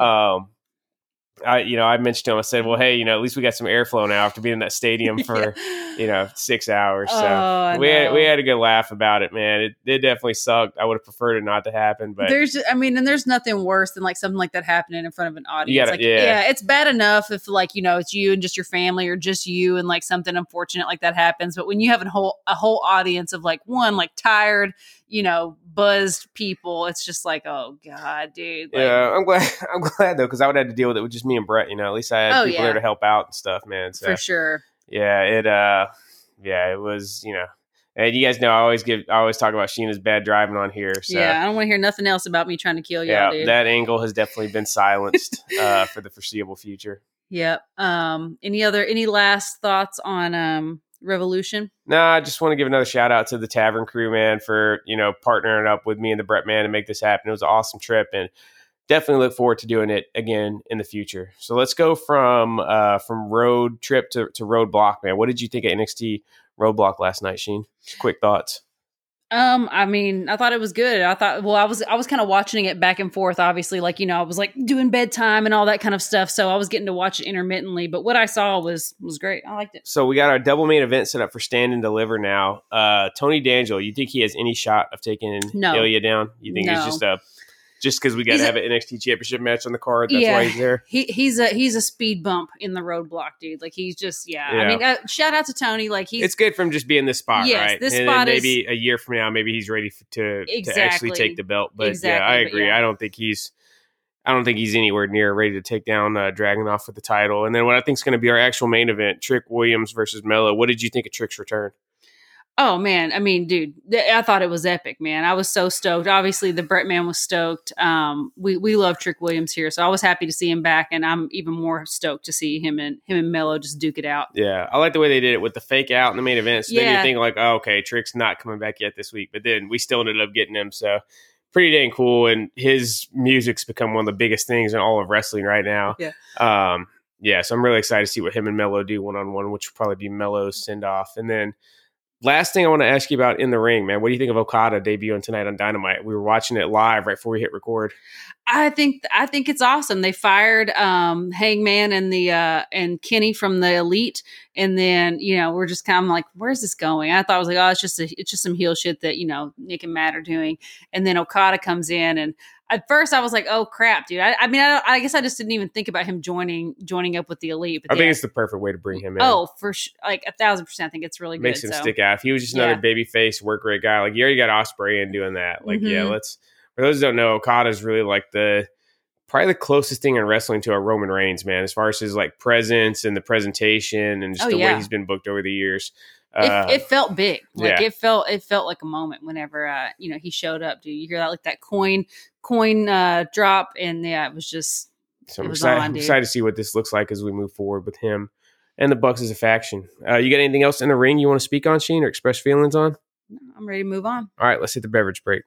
I mentioned to him, I said, well, hey, at least we got some airflow now after being in that stadium for, 6 hours. So we had a good laugh about it, man. It definitely sucked. I would have preferred it not to happen, but there's nothing worse than like something like that happening in front of an audience. It's bad enough if like, it's you and just your family, or just you and like something unfortunate like that happens. But when you have a whole audience of like one, like tired, buzzed people, it's just like, oh God, dude. Like, yeah, I'm glad though, because I would have to deal with it with just me and Brett. At least I had people there to help out and stuff, man. So, for sure. Yeah, it was, and you guys know I always talk about Sheena's bad driving on here. So. Yeah, I don't want to hear nothing else about me trying to kill you. Dude. That angle has definitely been silenced for the foreseeable future. Yep. Any last thoughts on Revolution? No, I just want to give another shout out to the Tavern crew, man, for partnering up with me and the Brett man to make this happen. It was an awesome trip, and definitely look forward to doing it again in the future. So let's go from road trip to roadblock, man. What did you think of NXT Roadblock last night, Sheen? Quick thoughts. I thought it was good. I was kind of watching it back and forth, obviously, like, I was like doing bedtime and all that kind of stuff. So I was getting to watch it intermittently, but what I saw was great. I liked it. So we got our double main event set up for Stand and Deliver now. Tony D'Angelo, you think he has any shot of taking Ilya down? You think he's just because we got to have an NXT championship match on the card. That's why he's there. He's a speed bump in the roadblock, dude. Like he's just I mean, shout out to Tony. Like it's good from just being this spot, right? This and spot maybe a year from now, maybe he's ready to actually take the belt. But I agree. I don't think he's anywhere near ready to take down Dragunov for the title. And then what I think is going to be our actual main event, Trick Williams versus Mello. What did you think of Trick's return? Oh, man. I mean, dude, I thought it was epic, man. I was so stoked. Obviously, the Brett man was stoked. We love Trick Williams here, so I was happy to see him back, and I'm even more stoked to see him and Mello just duke it out. Yeah, I like the way they did it with the fake out in the main event. So then you think like, oh, okay, Trick's not coming back yet this week, but then we still ended up getting him, so pretty dang cool. And his music's become one of the biggest things in all of wrestling right now. Yeah. So I'm really excited to see what him and Mello do one-on-one, which will probably be Mello's send-off. And then last thing I want to ask you about in the ring, man. What do you think of Okada debuting tonight on Dynamite? We were watching it live right before we hit record. I think it's awesome. They fired Hangman and Kenny from the Elite, and then we're just kind of like, where's this going? I thought I was like, oh, it's just some heel shit that Nick and Matt are doing, and then Okada comes in, and at first I was like, oh crap, dude. I guess I just didn't even think about him joining up with the Elite. But I think it's the perfect way to bring him in. Oh, for sure, like 1,000%. I think it's really good. Makes him stick out. If he was just another babyface work rate guy, like you already got Ospreay in doing that. Like for those who don't know, Okada is really like probably the closest thing in wrestling to a Roman Reigns, man, as far as his like presence and the presentation and just the way he's been booked over the years. It felt big. Like it felt like a moment whenever he showed up. Dude, you hear that like that coin drop, and it was just. So I'm excited to see what this looks like as we move forward with him and the Bucks as a faction. You got anything else in the ring you want to speak on, Sheen, or express feelings on? I'm ready to move on. All right, let's hit the beverage break.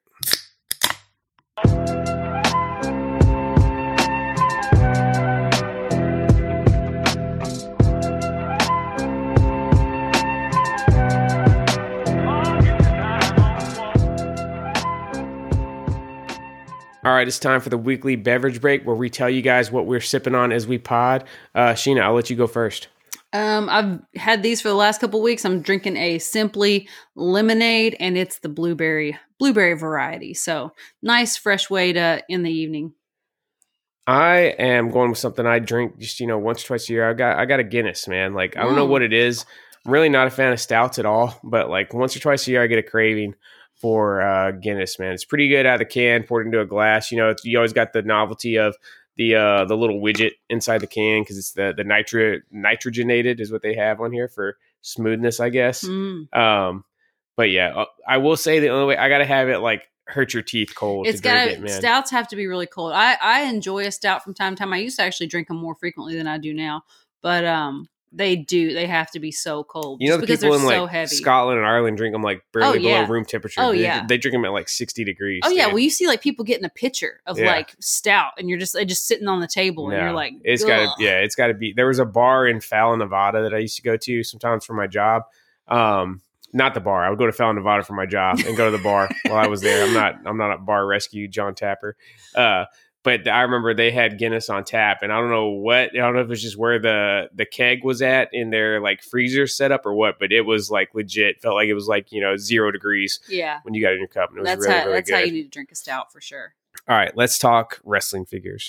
All right, it's time for the weekly beverage break where we tell you guys what we're sipping on as we pod. Sheena, I'll let you go first. I've had these for the last couple of weeks. I'm drinking a Simply lemonade, and it's the blueberry variety. So nice, fresh way to end the evening. I am going with something I drink just once or twice a year. I got a Guinness, man. Like I don't know what it is. I'm really not a fan of stouts at all, but like once or twice a year, I get a craving for Guinness, man. It's pretty good out of the can, poured into a glass. You always got the novelty of the little widget inside the can because it's the nitrogenated is what they have on here for smoothness, I guess. But yeah, I will say the only way I gotta have it like hurt your teeth cold. Stouts have to be really cold. I enjoy a stout from time to time. I used to actually drink them more frequently than I do now, but they have to be so cold. The people in like heavy. Scotland and Ireland drink them like barely below room temperature. They drink them at like 60 degrees. Oh yeah, well you see like people getting a pitcher of like stout, and you're just sitting on the table, and you're like, it's got to be. There was a bar in Fallon, Nevada that I used to go to sometimes for my job. Not the bar. I would go to Fallon, Nevada for my job and go to the bar while I was there. I'm not a bar rescue John Tapper. But I remember they had Guinness on tap, and I don't know if it was just where the keg was at in their like freezer setup or what, but it was like legit. Felt like it was like 0 degrees. Yeah. When you got it in your cup, and it was really good. That's how you need to drink a stout for sure. All right, let's talk wrestling figures.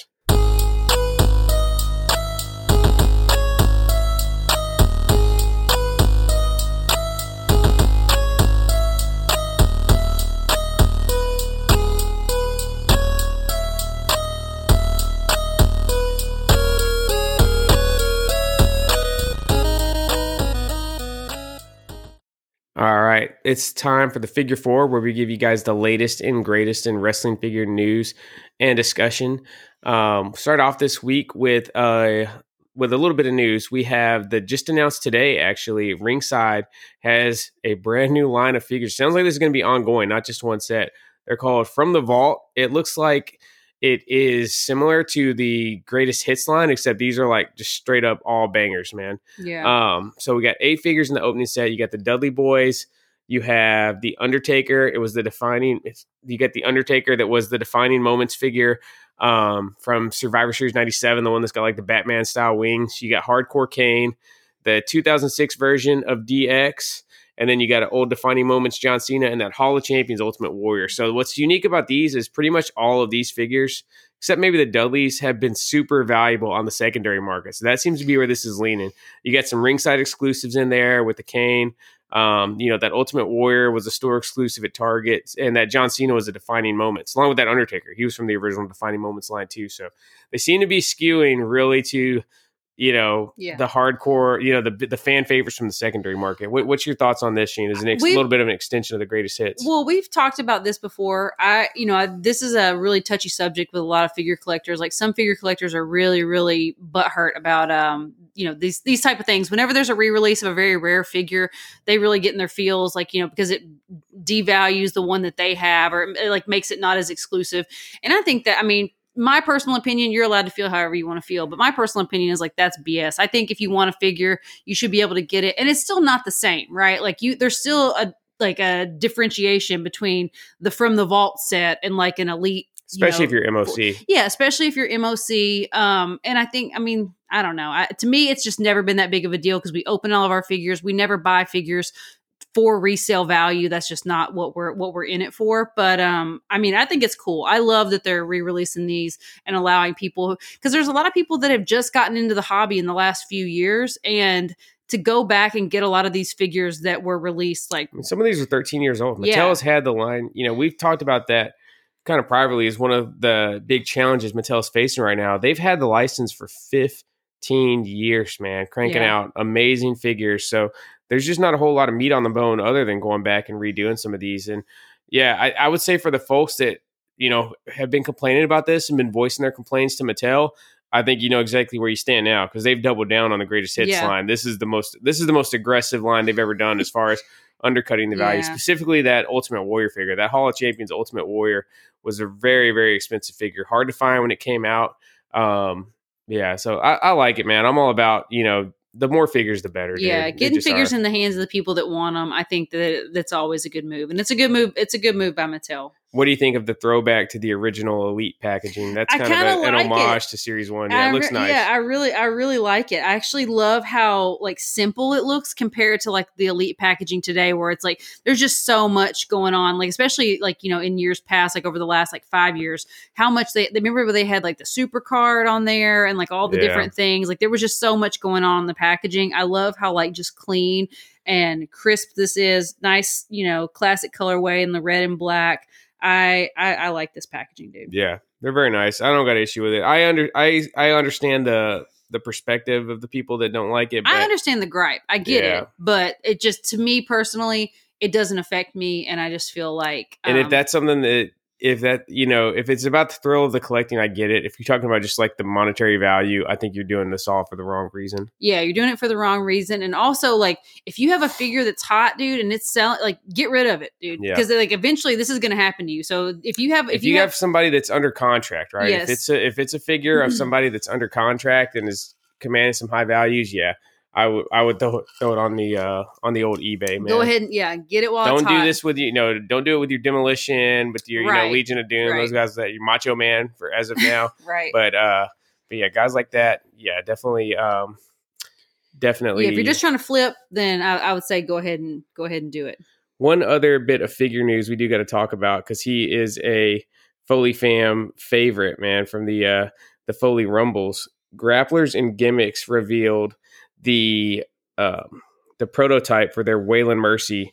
All right, it's time for the Figure 4, where we give you guys the latest and greatest in wrestling figure news and discussion. Start off this week with a little bit of news. We have just announced today, actually, Ringside has a brand new line of figures. Sounds like this is going to be ongoing, not just one set. They're called From the Vault. It looks like it is similar to the Greatest Hits line, except these are like just straight up all bangers, man. Yeah. So we got 8 figures in the opening set. You got the Dudley Boys. You have the Undertaker. You get the Undertaker that was the defining moments figure from Survivor Series 97, the one that's got like the Batman style wings. You got Hardcore Kane, the 2006 version of DX, And then you got an Old Defining Moments John Cena and that Hall of Champions Ultimate Warrior. So what's unique about these is pretty much all of these figures, except maybe the Dudleys, have been super valuable on the secondary market. So that seems to be where this is leaning. You got some ringside exclusives in there with the Kane. That Ultimate Warrior was a store exclusive at Target, and that John Cena was a Defining Moments, along with that Undertaker. He was from the original Defining Moments line too. So they seem to be skewing really to the hardcore, the fan favorites from the secondary market. What's your thoughts on this, Shane? Is a little bit of an extension of the greatest hits? Well, we've talked about this before. This is a really touchy subject with a lot of figure collectors. Like some figure collectors are really, really butthurt about, these type of things. Whenever there's a re-release of a very rare figure, they really get in their feels, because it devalues the one that they have, or it makes it not as exclusive. And I think that, my personal opinion, you're allowed to feel however you want to feel, but my personal opinion is that's BS. I think if you want a figure, you should be able to get it. And it's still not the same, right? There's still a differentiation between the From the Vault set and an elite, especially if you're MOC. Yeah, especially if you're MOC. And I think, I don't know. To me, it's just never been that big of a deal because we open all of our figures. We never buy figures for resale value. That's just not what we're in it for. But I think it's cool. I love that they're re-releasing these and allowing people, because there's a lot of people that have just gotten into the hobby in the last few years, and to go back and get a lot of these figures that were released, some of these are 13 years old. Mattel's had the line. We've talked about that kind of privately as one of the big challenges Mattel's facing right now. They've had the license for 15 years, man, cranking out amazing figures. So there's just not a whole lot of meat on the bone other than going back and redoing some of these. And I would say for the folks that, have been complaining about this and been voicing their complaints to Mattel, I think you know exactly where you stand now, because they've doubled down on the greatest hits line. This is the most aggressive line they've ever done as far as undercutting the value. Specifically that Ultimate Warrior figure, that Hall of Champions Ultimate Warrior was a very, very expensive figure. Hard to find when it came out. So I like it, man. I'm all about, the more figures, the better. Yeah, dude. Getting figures in the hands of the people that want them, I think that's always a good move. And it's a good move. It's a good move by Mattel. What do you think of the throwback to the original Elite packaging? That's kind of an homage to Series 1. Yeah, it looks nice. Yeah, I really like it. I actually love how simple it looks compared to the Elite packaging today, where it's there's just so much going on. Especially in years past, over the last 5 years, how much they remember when they had the super card on there and all the different things. There was just so much going on in the packaging. I love how just clean and crisp this is. Nice, classic colorway in the red and black. I like this packaging, dude. Yeah, they're very nice. I don't got an issue with it. I understand the perspective of the people that don't like it. But I understand the gripe. I get it, but it just, to me personally, it doesn't affect me, and I just feel like. And if that's something that, if it's about the thrill of the collecting, I get it. If you're talking about just the monetary value, I think you're doing this all for the wrong reason. Yeah, you're doing it for the wrong reason. And also, if you have a figure that's hot, dude, and it's selling, get rid of it, dude. Because eventually this is going to happen to you. So if you have somebody that's under contract, right? Yes. If it's a figure of somebody that's under contract and is commanding some high values, I would throw it on the old eBay, man. Go ahead and get it while it's hot. Don't do this with don't do it with your Demolition, with your Legion of Doom, those guys that your Macho Man for as of now. Right. But yeah, guys like that, definitely. Yeah, if you're just trying to flip, then I would say go ahead and do it. One other bit of figure news we do got to talk about, because he is a Foley fam favorite, man, from the Foley Rumbles. Grapplers and Gimmicks revealed the prototype for their Waylon Mercy,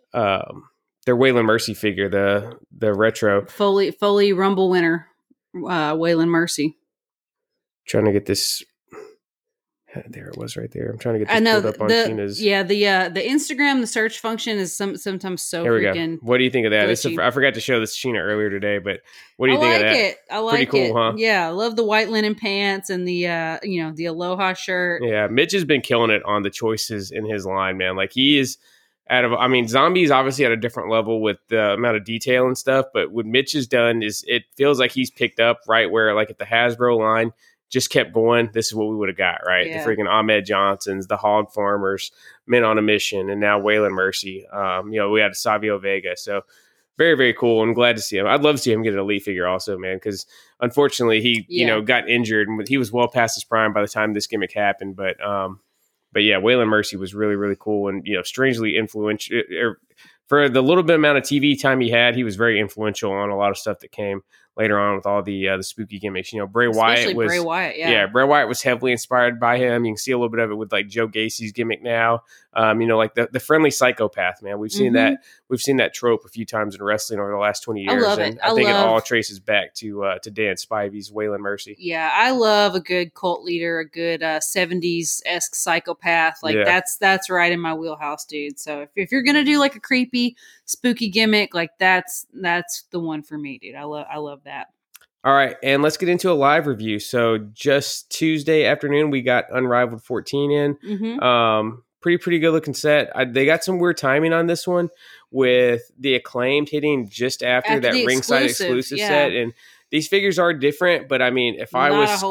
figure, the retro Foley Rumble winner, Waylon Mercy. Trying to get this. There it was right there. I'm trying to get this pulled up on Sheena's. Yeah, the Instagram, the search function is sometimes so freaking. What do you think of that? I forgot to show this to Sheena earlier today, but what do you think of that? I like it. Pretty cool, huh? Yeah, I love the white linen pants and the the Aloha shirt. Yeah, Mitch has been killing it on the choices in his line, man. He is Zombie's obviously at a different level with the amount of detail and stuff, but what Mitch has done is it feels like he's picked up right where at the Hasbro line. Just kept going. This is what we would have got, right? Yeah. The freaking Ahmed Johnsons, the Hog Farmers, Men on a Mission, and now Waylon Mercy. We had Savio Vega. So very, very cool. I'm glad to see him. I'd love to see him get an Elite figure also, man, because unfortunately he, got injured and he was well past his prime by the time this gimmick happened. But But yeah, Waylon Mercy was really, really cool and, strangely influential. For the little bit amount of TV time he had, he was very influential on a lot of stuff that came later on with all the spooky gimmicks. Bray Wyatt was Bray Wyatt was heavily inspired by him. You can see a little bit of it with like Joe Gacy's gimmick now. Like the friendly psychopath, man. We've seen that trope a few times in wrestling over the last 20 years. I love it. I think it all traces back to Dan Spivey's Waylon Mercy. Yeah, I love a good cult leader, a good 70s-esque psychopath. Like that's right in my wheelhouse, dude. So if you're gonna do like a creepy, spooky gimmick, like that's the one for me, dude. I love that. All right, and let's get into a live review. So just Tuesday afternoon, we got Unrivaled 14 in. Mm-hmm. Pretty good looking set. They got some weird timing on this one with the Acclaimed hitting just after that ringside exclusive set, and these figures are different. But I mean, if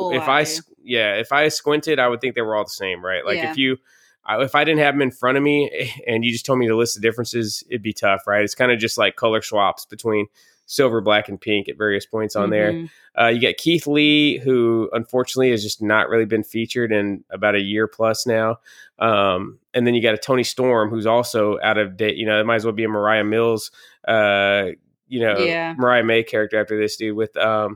I squinted, I would think they were all the same, right? Like if I didn't have them in front of me and you just told me to list the differences, it'd be tough, right? It's kind of just like color swaps between silver, black, and pink at various points on there. You got Keith Lee, who unfortunately has just not really been featured in about a year plus now. And then you got a Tony Storm, who's also out of date. It might as well be a Mariah Mills, Mariah May character after this dude with the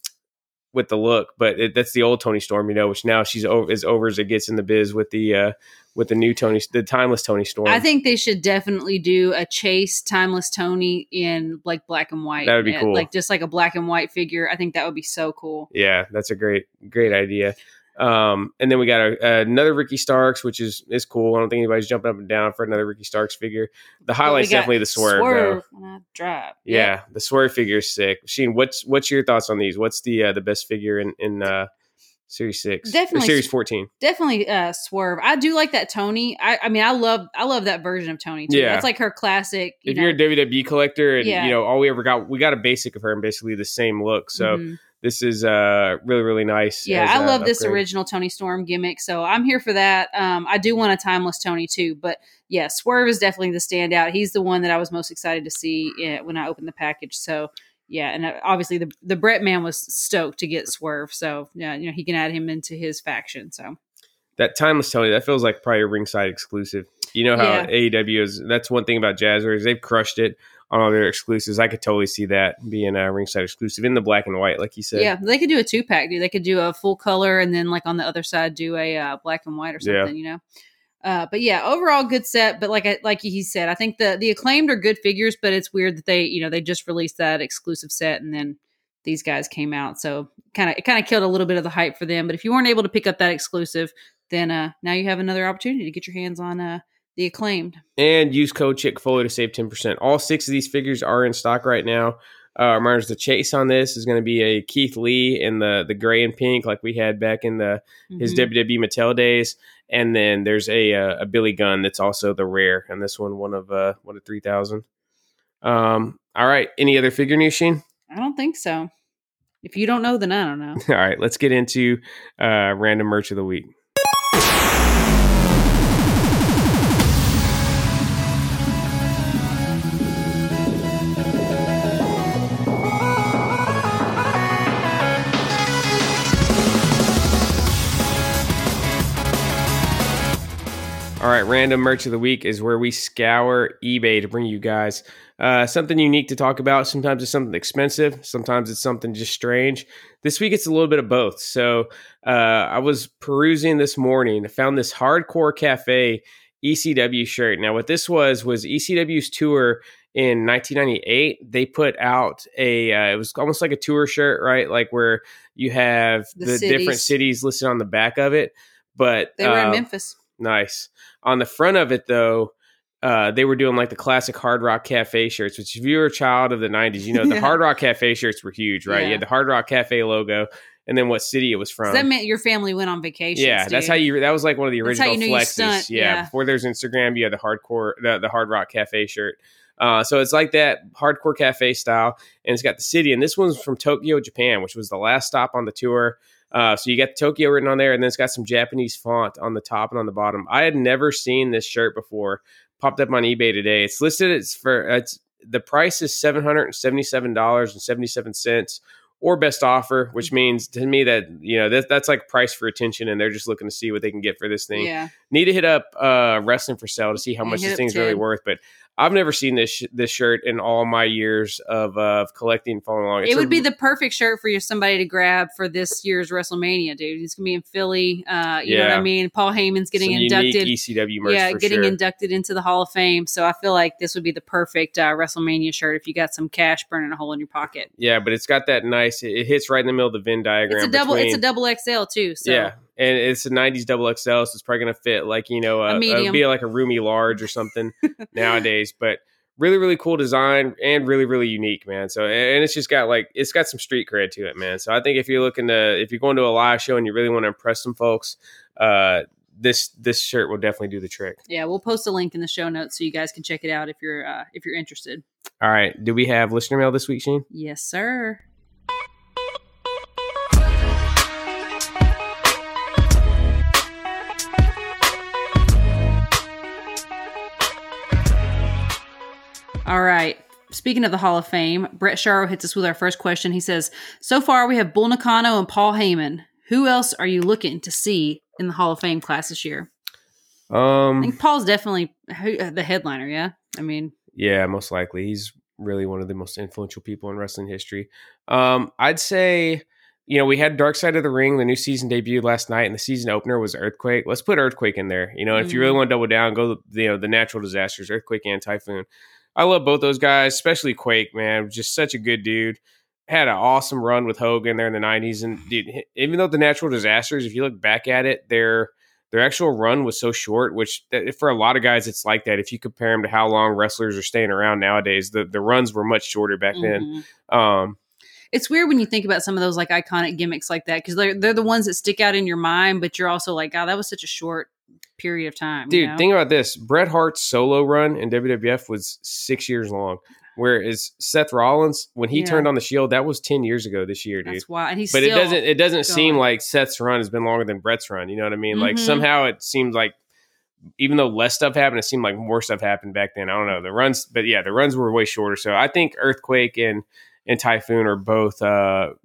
look. But that's the old Tony Storm, which now she's as over as it gets in the biz with the new Tony, the timeless Tony Storm. I think they should definitely do a Chase timeless Tony in like black and white. That would be cool. Like just like a black and white figure. I think that would be so cool. Yeah, that's a great idea. And then we got another Ricky Starks, which is cool. I don't think anybody's jumping up and down for another Ricky Starks figure. The highlight's definitely the Swerve when I drop. Yeah, the Swerve figure is sick. Sheen, what's your thoughts on these? What's the best figure in Series 6? Definitely Series 14. Definitely Swerve. I do like that Tony. I mean I love that version of Tony too. Yeah. That's like her classic. If you're a WWE collector and all we got a basic of her and basically the same look. So this is really, really nice. Yeah, I love this original Tony Storm gimmick, so I'm here for that. I do want a timeless Tony too, but yeah, Swerve is definitely the standout. He's the one that I was most excited to see when I opened the package. So yeah, and obviously the Brett man was stoked to get Swerve, so yeah, he can add him into his faction. So that timeless Tony, that feels like probably a ringside exclusive. You know how AEW is. That's one thing about Jazzwares. They've crushed it on all their exclusives. I could totally see that being a ringside exclusive in the black and white, like you said. Yeah, they could do a 2-pack, dude. They could do a full color and then like on the other side do a black and white or something, But yeah, overall good set. But like he said, I think the Acclaimed are good figures, but it's weird that they just released that exclusive set and then these guys came out. So it kind of killed a little bit of the hype for them. But if you weren't able to pick up that exclusive, then now you have another opportunity to get your hands on the Acclaimed. And use code Chick-fil-A to save 10%. All 6 of these figures are in stock right now. Reminders, the chase on this is going to be a Keith Lee in the gray and pink like we had back in his WWE Mattel days. And then there's a Billy Gunn that's also the rare. And this one of 3,000. All right. Any other figure news, Sheen? I don't think so. If you don't know, then I don't know. All right. Let's get into random merch of the week. All right, random merch of the week is where we scour eBay to bring you guys something unique to talk about. Sometimes it's something expensive. Sometimes it's something just strange. This week, it's a little bit of both. So I was perusing this morning. I found this Hardcore Cafe ECW shirt. Now, what this was ECW's tour in 1998. They put out it was almost like a tour shirt, right? Like where you have the different cities listed on the back of it. But they were in Memphis. Nice. On the front of it, though, they were doing like the classic Hard Rock Cafe shirts, which if you were a child of the 90s, the Hard Rock Cafe shirts were huge, right? Yeah. You had the Hard Rock Cafe logo and then what city it was from. That meant your family went on vacation. Yeah, that's how that was like one of the original flexes. Yeah, before there's Instagram, you had the the Hard Rock Cafe shirt. So it's like that Hardcore Cafe style, and it's got the city. And this one's from Tokyo, Japan, which was the last stop on the tour. So you got Tokyo written on there, and then it's got some Japanese font on the top and on the bottom. I had never seen this shirt before. Popped up on eBay today. It's listed. The price is $777.77, or best offer, which means to me that, that's like price for attention, and they're just looking to see what they can get for this thing. Yeah. Need to hit up Wrestling for Sale to see how much this thing's really worth. But I've never seen this shirt in all my years of collecting and following along. It would be the perfect shirt for somebody to grab for this year's WrestleMania, dude. He's gonna be in Philly. You know what I mean? Paul Heyman's getting inducted. ECW merch, getting inducted into the Hall of Fame. So I feel like this would be the perfect WrestleMania shirt if you got some cash burning a hole in your pocket. Yeah, but it's got that nice. It hits right in the middle of the Venn diagram. It's a double XL too. So. Yeah. And it's a 90s double XL, so it's probably going to fit like, a medium. It'd be like a roomy large or something nowadays. But really, really cool design and really, really unique, man. So, and it's just got it's got some street cred to it, man. So I think if you're going to a live show and you really want to impress some folks, this shirt will definitely do the trick. Yeah, we'll post a link in the show notes so you guys can check it out if you're interested. All right. Do we have listener mail this week, Shane? Yes, sir. All right. Speaking of the Hall of Fame, Brett Sharrow hits us with our first question. He says, so far we have Bull Nakano and Paul Heyman. Who else are you looking to see in the Hall of Fame class this year? I think Paul's definitely the headliner, yeah? I mean... Yeah, most likely. He's really one of the most influential people in wrestling history. I'd say... we had Dark Side of the Ring. The new season debuted last night, and the season opener was Earthquake. Let's put Earthquake in there. If you really want to double down, go the natural disasters, Earthquake and Typhoon. I love both those guys, especially Quake, man. Just such a good dude. Had an awesome run with Hogan there in the 90s. And, dude, even though the natural disasters, if you look back at it, their actual run was so short, which for a lot of guys, it's like that. If you compare them to how long wrestlers are staying around nowadays, the runs were much shorter back then. It's weird when you think about some of those iconic gimmicks like that, because they're the ones that stick out in your mind, but you're also like, God, that was such a short period of time. Dude, think about this. Bret Hart's solo run in WWF was 6 years long. Whereas Seth Rollins, when he turned on the Shield, that was 10 years ago this year, dude. That's why. And it doesn't seem like Seth's run has been longer than Bret's run. You know what I mean? Like somehow it seemed like, even though less stuff happened, it seemed like more stuff happened back then. I don't know the runs were way shorter. So I think Earthquake and Typhoon are both, Fred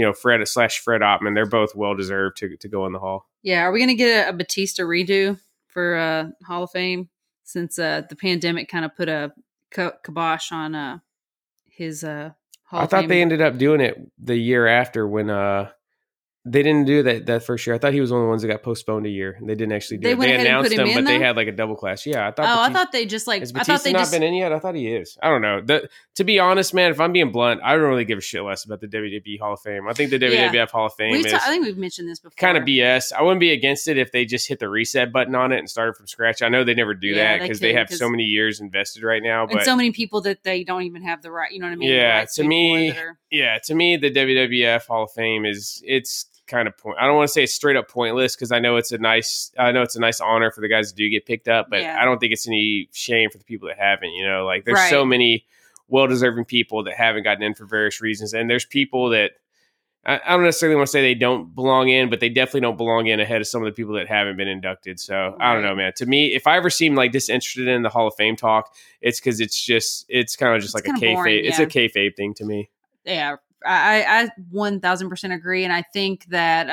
Ottman. They're both well deserved to go in the Hall. Yeah, are we going to get a Batista redo for Hall of Fame since the pandemic kind of put a kibosh on his Hall of Fame? I thought they ended up doing it the year after when they didn't do that first year. I thought he was one of the ones that got postponed a year. They didn't actually do it. They announced him, but they had like a double class. Yeah, I thought they just like. Has Batista not been in yet? I thought he is. I don't know. To be honest, man, if I'm being blunt, I don't really give a shit less about the WWE Hall of Fame. I think the WWF Hall of Fame is. I think we've mentioned this before. Kind of BS. I wouldn't be against it if they just hit the reset button on it and started from scratch. I know they never do that because they have so many years invested right now, and so many people that they don't even have the right. You know what I mean? Yeah, to me, the WWF Hall of Fame it's kind of I don't want to say it's straight up pointless because I know it's a nice honor for the guys that do get picked up, but I don't think it's any shame for the people that haven't. There's so many well-deserving people that haven't gotten in for various reasons, and there's people that I don't necessarily want to say they don't belong in, but they definitely don't belong in ahead of some of the people that haven't been inducted. So I don't know, man. To me, if I ever seem like disinterested in the Hall of Fame talk, it's because it's kind of just like a kayfabe. Boring, It's a kayfabe thing to me. Yeah. I 1000% agree. And I think that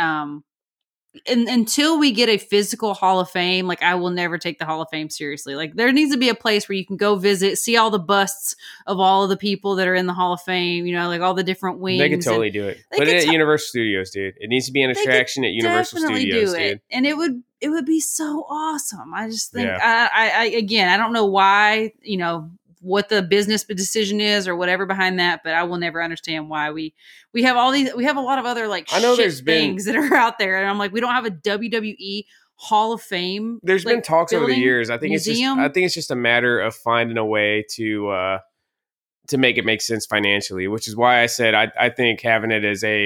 until we get a physical Hall of Fame, I will never take the Hall of Fame seriously. There needs to be a place where you can go visit, see all the busts of all of the people that are in the Hall of Fame, all the different wings. They could totally do it. Put it at Universal Studios, dude. It needs to be an attraction at Universal Studios, dude. And it would be so awesome. I just think, I don't know why, what the business decision is or whatever behind that, but I will never understand why we have all these. We have a lot of other I know there's things that are out there, and I'm like, we don't have a WWE Hall of Fame. There's been talks over the years. I think it's just a matter of finding a way to make it make sense financially, which is why I said I think having it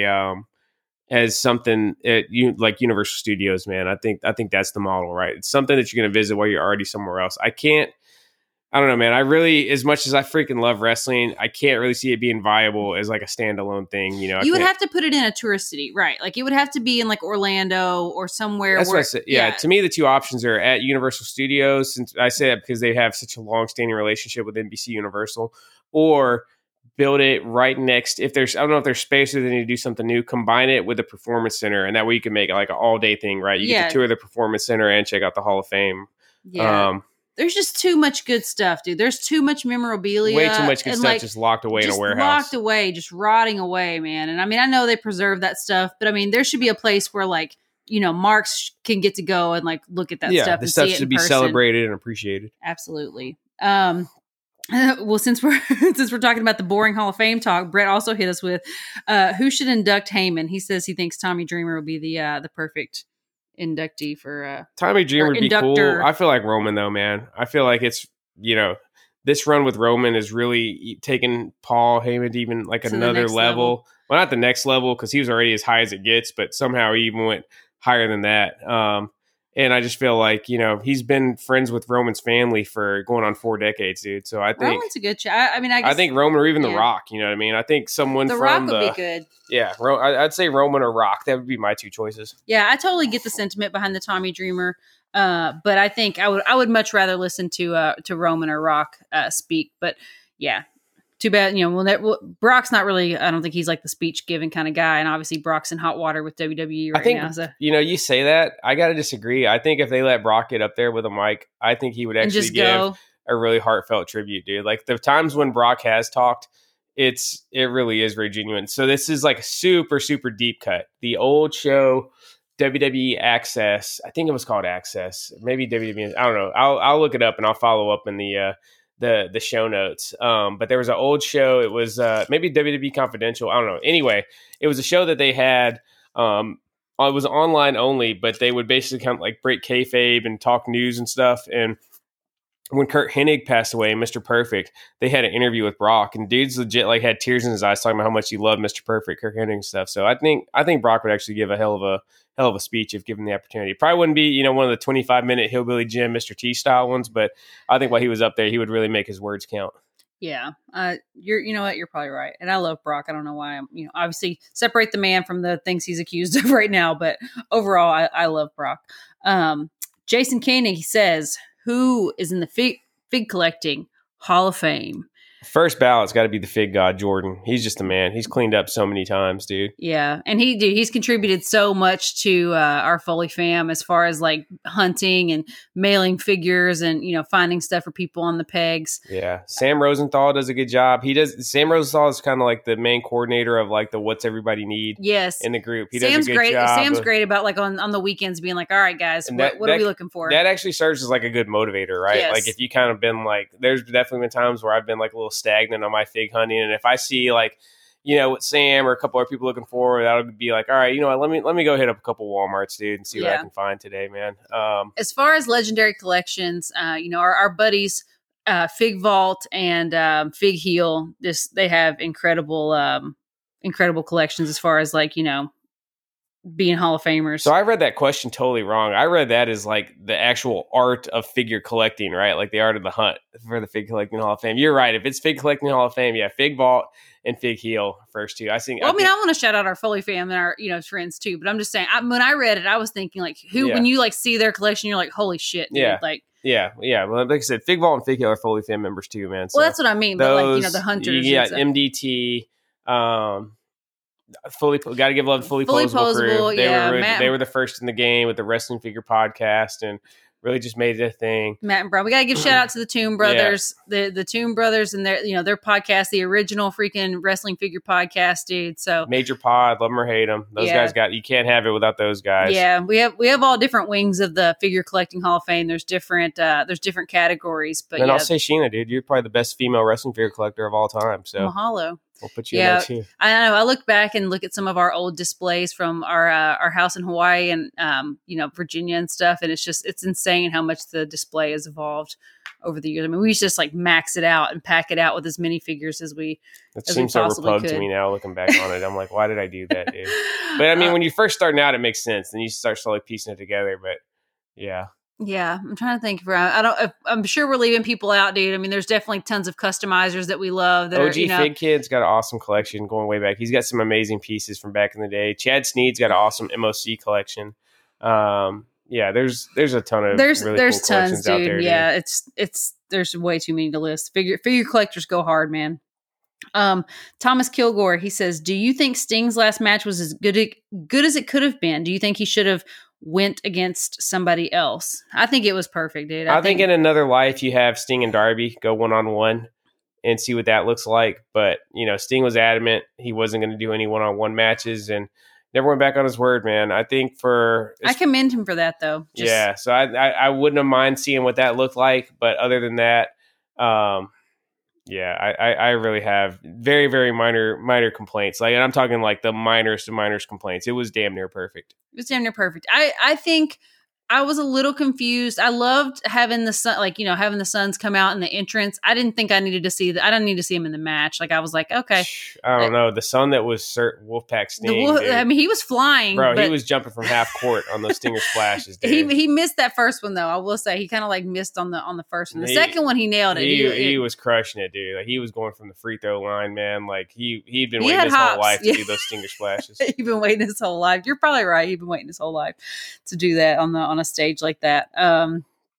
as something at Universal Studios, man. I think that's the model, right? It's something that you're going to visit while you're already somewhere else. I don't know, man. I really, as much as I freaking love wrestling, I can't really see it being viable as a standalone thing. You would have to put it in a tourist city, right? It would have to be in Orlando or somewhere. That's what I said. Yeah, to me, the two options are at Universal Studios. Since I say that because they have such a long-standing relationship with NBC Universal, or build it right next. If there's, I don't know if there's space or they need to do something new, combine it with the performance center, and that way you can make it like an all day thing, right? You get to tour the performance center and check out the Hall of Fame. Yeah. There's just too much good stuff, dude. There's too much memorabilia. Way too much good stuff just locked away in a warehouse. Locked away, just rotting away, man. And I mean, I know they preserve that stuff, but I mean, there should be a place where like, you know, marks can get to go and like look at that stuff. The stuff should be celebrated and appreciated. Absolutely. Well, since we're talking about the boring Hall of Fame talk, Brett also hit us with who should induct Heyman. He says he thinks Tommy Dreamer will be the perfect inductee for Tommy Dreamer would be cool. I feel like Roman though, man. I feel like it's, you know, this run with Roman is really taking Paul Heyman to even like another level. Well, not the next level because he was already as high as it gets, but somehow he even went higher than that. And I just feel like, you know, he's been friends with Roman's family for going on 4 decades, dude. So I think Roman's a good I mean, I think Roman or even The Rock, you know what I mean? I think someone The Rock would be good. Yeah, I'd say Roman or Rock. That would be my 2 choices. Yeah, I totally get the sentiment behind the Tommy Dreamer. But I think I would much rather listen to Roman or Rock speak. But yeah. Too bad, you know, Brock's not really, I don't think he's like the speech giving kind of guy. And obviously Brock's in hot water with WWE right now. So. You know, you say that, I got to disagree. I think if they let Brock get up there with a mic, I think he would actually give a really heartfelt tribute, dude. Like the times when Brock has talked, it really is very genuine. So this is like a super, super deep cut. The old show, WWE Access, I think it was called Access, maybe WWE, I don't know. I'll look it up and I'll follow up in the show notes. But there was an old show. It was maybe WWE Confidential. I don't know. Anyway, it was a show that they had. It was online only, but they would basically kind of like break kayfabe and talk news and stuff. And when Kurt Hennig passed away, Mr. Perfect, they had an interview with Brock, and dude's legit like had tears in his eyes talking about how much he loved Mr. Perfect, Kurt Hennig and stuff. So I think Brock would actually give a hell of a speech if given the opportunity. Probably wouldn't be, you know, one of the 25-minute Hillbilly Jim, Mr. T style ones, but I think while he was up there, he would really make his words count. Yeah. You know what? You're probably right. And I love Brock. I don't know why you know, obviously separate the man from the things he's accused of right now, but overall, I love Brock. Jason Koenig says, who is in the fig collecting Hall of Fame? First ballot's got to be the fig god, Jordan. He's just a man. He's cleaned up so many times, dude. Yeah, and he's contributed so much to our Foley fam as far as like hunting and mailing figures and, you know, finding stuff for people on the pegs. Yeah, Sam Rosenthal does a good job. Sam Rosenthal is kind of like the main coordinator of like the what's everybody need. Yes, in the group. He Sam's does a good job. Sam's great about like on the weekends being like, all right, guys, what are we looking for? That actually serves as like a good motivator, right? Yes. Like if you kind of been like, there's definitely been times where I've been like a little stagnant on my fig hunting, and if I see like, you know, with Sam or a couple other people looking for, that'll be like, all right, you know what, let me go hit up a couple Walmarts, dude, and see what I can find today, man. As far as legendary collections, you know, our buddies Fig Vault and Fig Heel, they have incredible collections as far as like, you know, being Hall of Famers. So I read that question totally wrong. I read that as like the actual art of figure collecting, right? Like the art of the hunt for the Fig Collecting Hall of Fame. You're right. If it's Fig Collecting Hall of Fame, yeah, Fig Vault and Fig Heel first two. I want to shout out our Foley fam and our, you know, friends too. But I'm just saying, when I read it, I was thinking like, when you like see their collection, you're like, holy shit, dude. Yeah. Like, yeah. Well, like I said, Fig Vault and Fig Heel are Foley fam members too, man. So well, that's what I mean. But like, you know, the hunters. Yeah, MDT. Got to give love to Fully Posable crew. They were the first in the game with the Wrestling Figure podcast and really just made it a thing. Matt and Brian. We got to give shout out to the Toon Brothers, the Toon Brothers and their podcast, the original freaking Wrestling Figure podcast, dude. So Major Pod, love them or hate them. Those guys you can't have it without those guys. Yeah, we have all different wings of the Figure Collecting Hall of Fame. There's different categories, but I'll say Sheena, dude, you're probably the best female wrestling figure collector of all time. So mahalo. We'll put you in there too. I know. I look back and look at some of our old displays from our house in Hawaii and you know, Virginia and stuff, and it's insane how much the display has evolved over the years. I mean, we used to just like max it out and pack it out with as many figures as we. It seems so repugnant to me now looking back on it. I'm like, why did I do that, dude? But I mean, when you first starting out, it makes sense. Then you start slowly piecing it together. But yeah. Yeah, I'm trying to think. I'm sure we're leaving people out, dude. I mean, there's definitely tons of customizers that we love. That OG Fig Kid's got an awesome collection going way back. He's got some amazing pieces from back in the day. Chad Sneed's got an awesome MOC collection. Yeah, there's a ton of there's really cool tons, collections dude. out there. Yeah, it's there's way too many to list. Figure collectors go hard, man. Thomas Kilgore, he says, do you think Sting's last match was as good as it could have been? Do you think he should have went against somebody else? I think it was perfect, dude. I think in another life you have Sting and Darby go 1-on-1 and see what that looks like. But, Sting was adamant he wasn't going to do any 1-on-1 matches and never went back on his word, man. I think I commend him for that, though. So I wouldn't have mind seeing what that looked like. But other than that, I really have very, very minor complaints. And I'm talking like the minors complaints. It was damn near perfect. I think I was a little confused. I loved having the sun, having the Suns come out in the entrance. I didn't think I needed to see I don't need to see him in the match. I was like, okay. I don't know. The Sun that was Wolfpack Sting. He was flying. Bro, he was jumping from half court on those Stinger splashes. Dude. He missed that first one, though. I will say he kind of missed on the first one. The second one, he nailed it. He was crushing it, dude. He was going from the free throw line, man. He'd been waiting his whole life to do those Stinger splashes. He'd been waiting his whole life. You're probably right. He'd been waiting his whole life to do that on a stage like that. I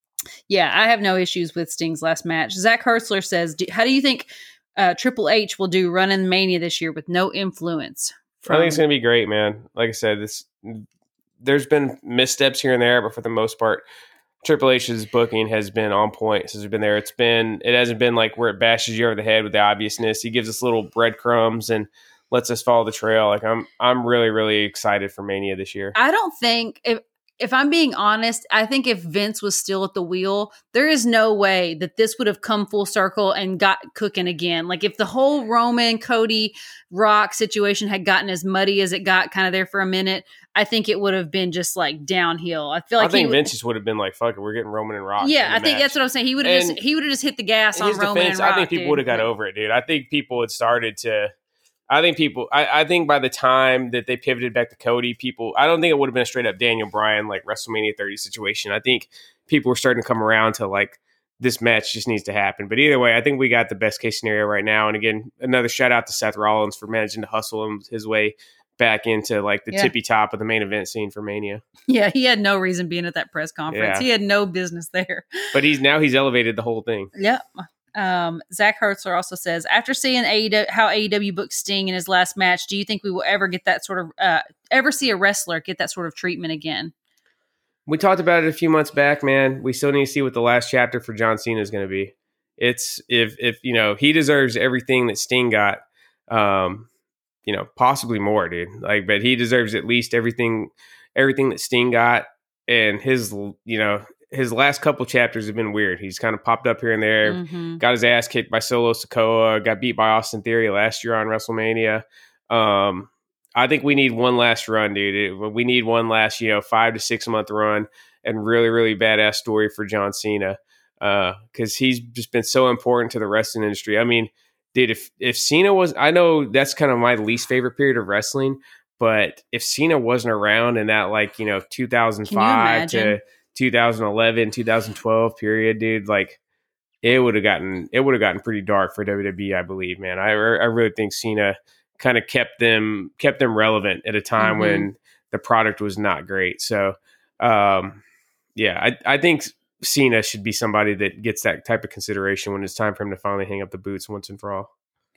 have no issues with Sting's last match. Zach Hertzler says, how do you think Triple H will do running Mania this year with no influence? I think it's going to be great, man. Like I said, there's been missteps here and there, but for the most part, Triple H's booking has been on point since we've been there. It hasn't been like where it bashes you over the head with the obviousness. He gives us little breadcrumbs and lets us follow the trail. I'm really, really excited for Mania this year. I don't think if I'm being honest, I think if Vince was still at the wheel, there is no way that this would have come full circle and got cooking again. If the whole Roman, Cody, Rock situation had gotten as muddy as it got kind of there for a minute, I think it would have been just downhill. I think Vince just would have been like, fuck it, we're getting Roman and Rock. Yeah, I think that's what I'm saying. He would have just hit the gas on Roman and Rock. I think people would have got over it, dude. I think people had started to... I think by the time that they pivoted back to Cody, I don't think it would have been a straight up Daniel Bryan WrestleMania 30 situation. I think people were starting to come around to this match just needs to happen. But either way, I think we got the best case scenario right now. And again, another shout out to Seth Rollins for managing to hustle his way back into the tippy top of the main event scene for Mania. Yeah, he had no reason being at that press conference. Yeah. He had no business there. But he's elevated the whole thing. Yep. Zach Hertzler also says, after seeing how AEW booked Sting in his last match, do you think we will ever get that sort of ever see a wrestler get that sort of treatment again? We talked about it a few months back, man. We still need to see what the last chapter for John Cena is going to be. It's if he deserves everything that Sting got, possibly more, dude. But he deserves at least everything that Sting got, and his last couple chapters have been weird. He's kind of popped up here and there, got his ass kicked by Solo Sikoa, got beat by Austin Theory last year on WrestleMania. I think we need one last run, dude. We need one last, 5 to 6 month run and really, really badass story for John Cena. Cause he's just been so important to the wrestling industry. I mean, dude, if Cena was, I know that's kind of my least favorite period of wrestling, but if Cena wasn't around in that 2005 to 2011, 2012 period, dude, it would have gotten pretty dark for WWE, I believe, man. I really think Cena kind of kept them relevant at a time when the product was not great. So, I think Cena should be somebody that gets that type of consideration when it's time for him to finally hang up the boots once and for all.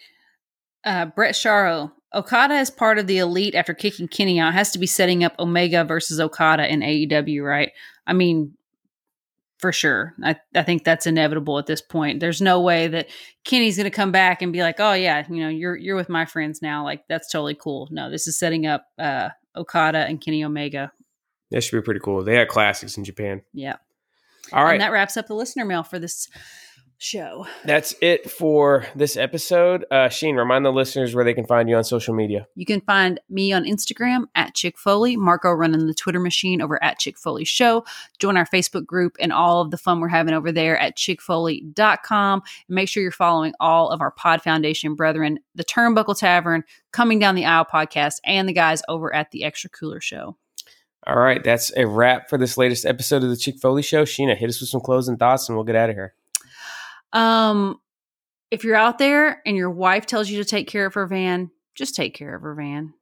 Brett Sharo, Okada is part of the Elite after kicking Kenny out. Has to be setting up Omega versus Okada in AEW, right? I mean, for sure. I think that's inevitable at this point. There's no way that Kenny's going to come back and be like, oh yeah, you're with my friends now. That's totally cool. No, this is setting up Okada and Kenny Omega. That should be pretty cool. They had classics in Japan. Yeah. All right. And that wraps up the listener mail for this show. That's it for this episode. Sheen, remind the listeners where they can find you on social media. You can find me on Instagram at Chick Foley, Marco running the Twitter machine over at Chick Foley Show. Join our Facebook group and all of the fun we're having over there at chickfoley.com. And make sure you're following all of our Pod Foundation brethren, the Turnbuckle Tavern, Coming Down the Aisle podcast, and the guys over at the Extra Cooler Show. All right, that's a wrap for this latest episode of the Chick Foley Show. Sheena, hit us with some closing thoughts and we'll get out of here. If you're out there and your wife tells you to take care of her van, just take care of her van.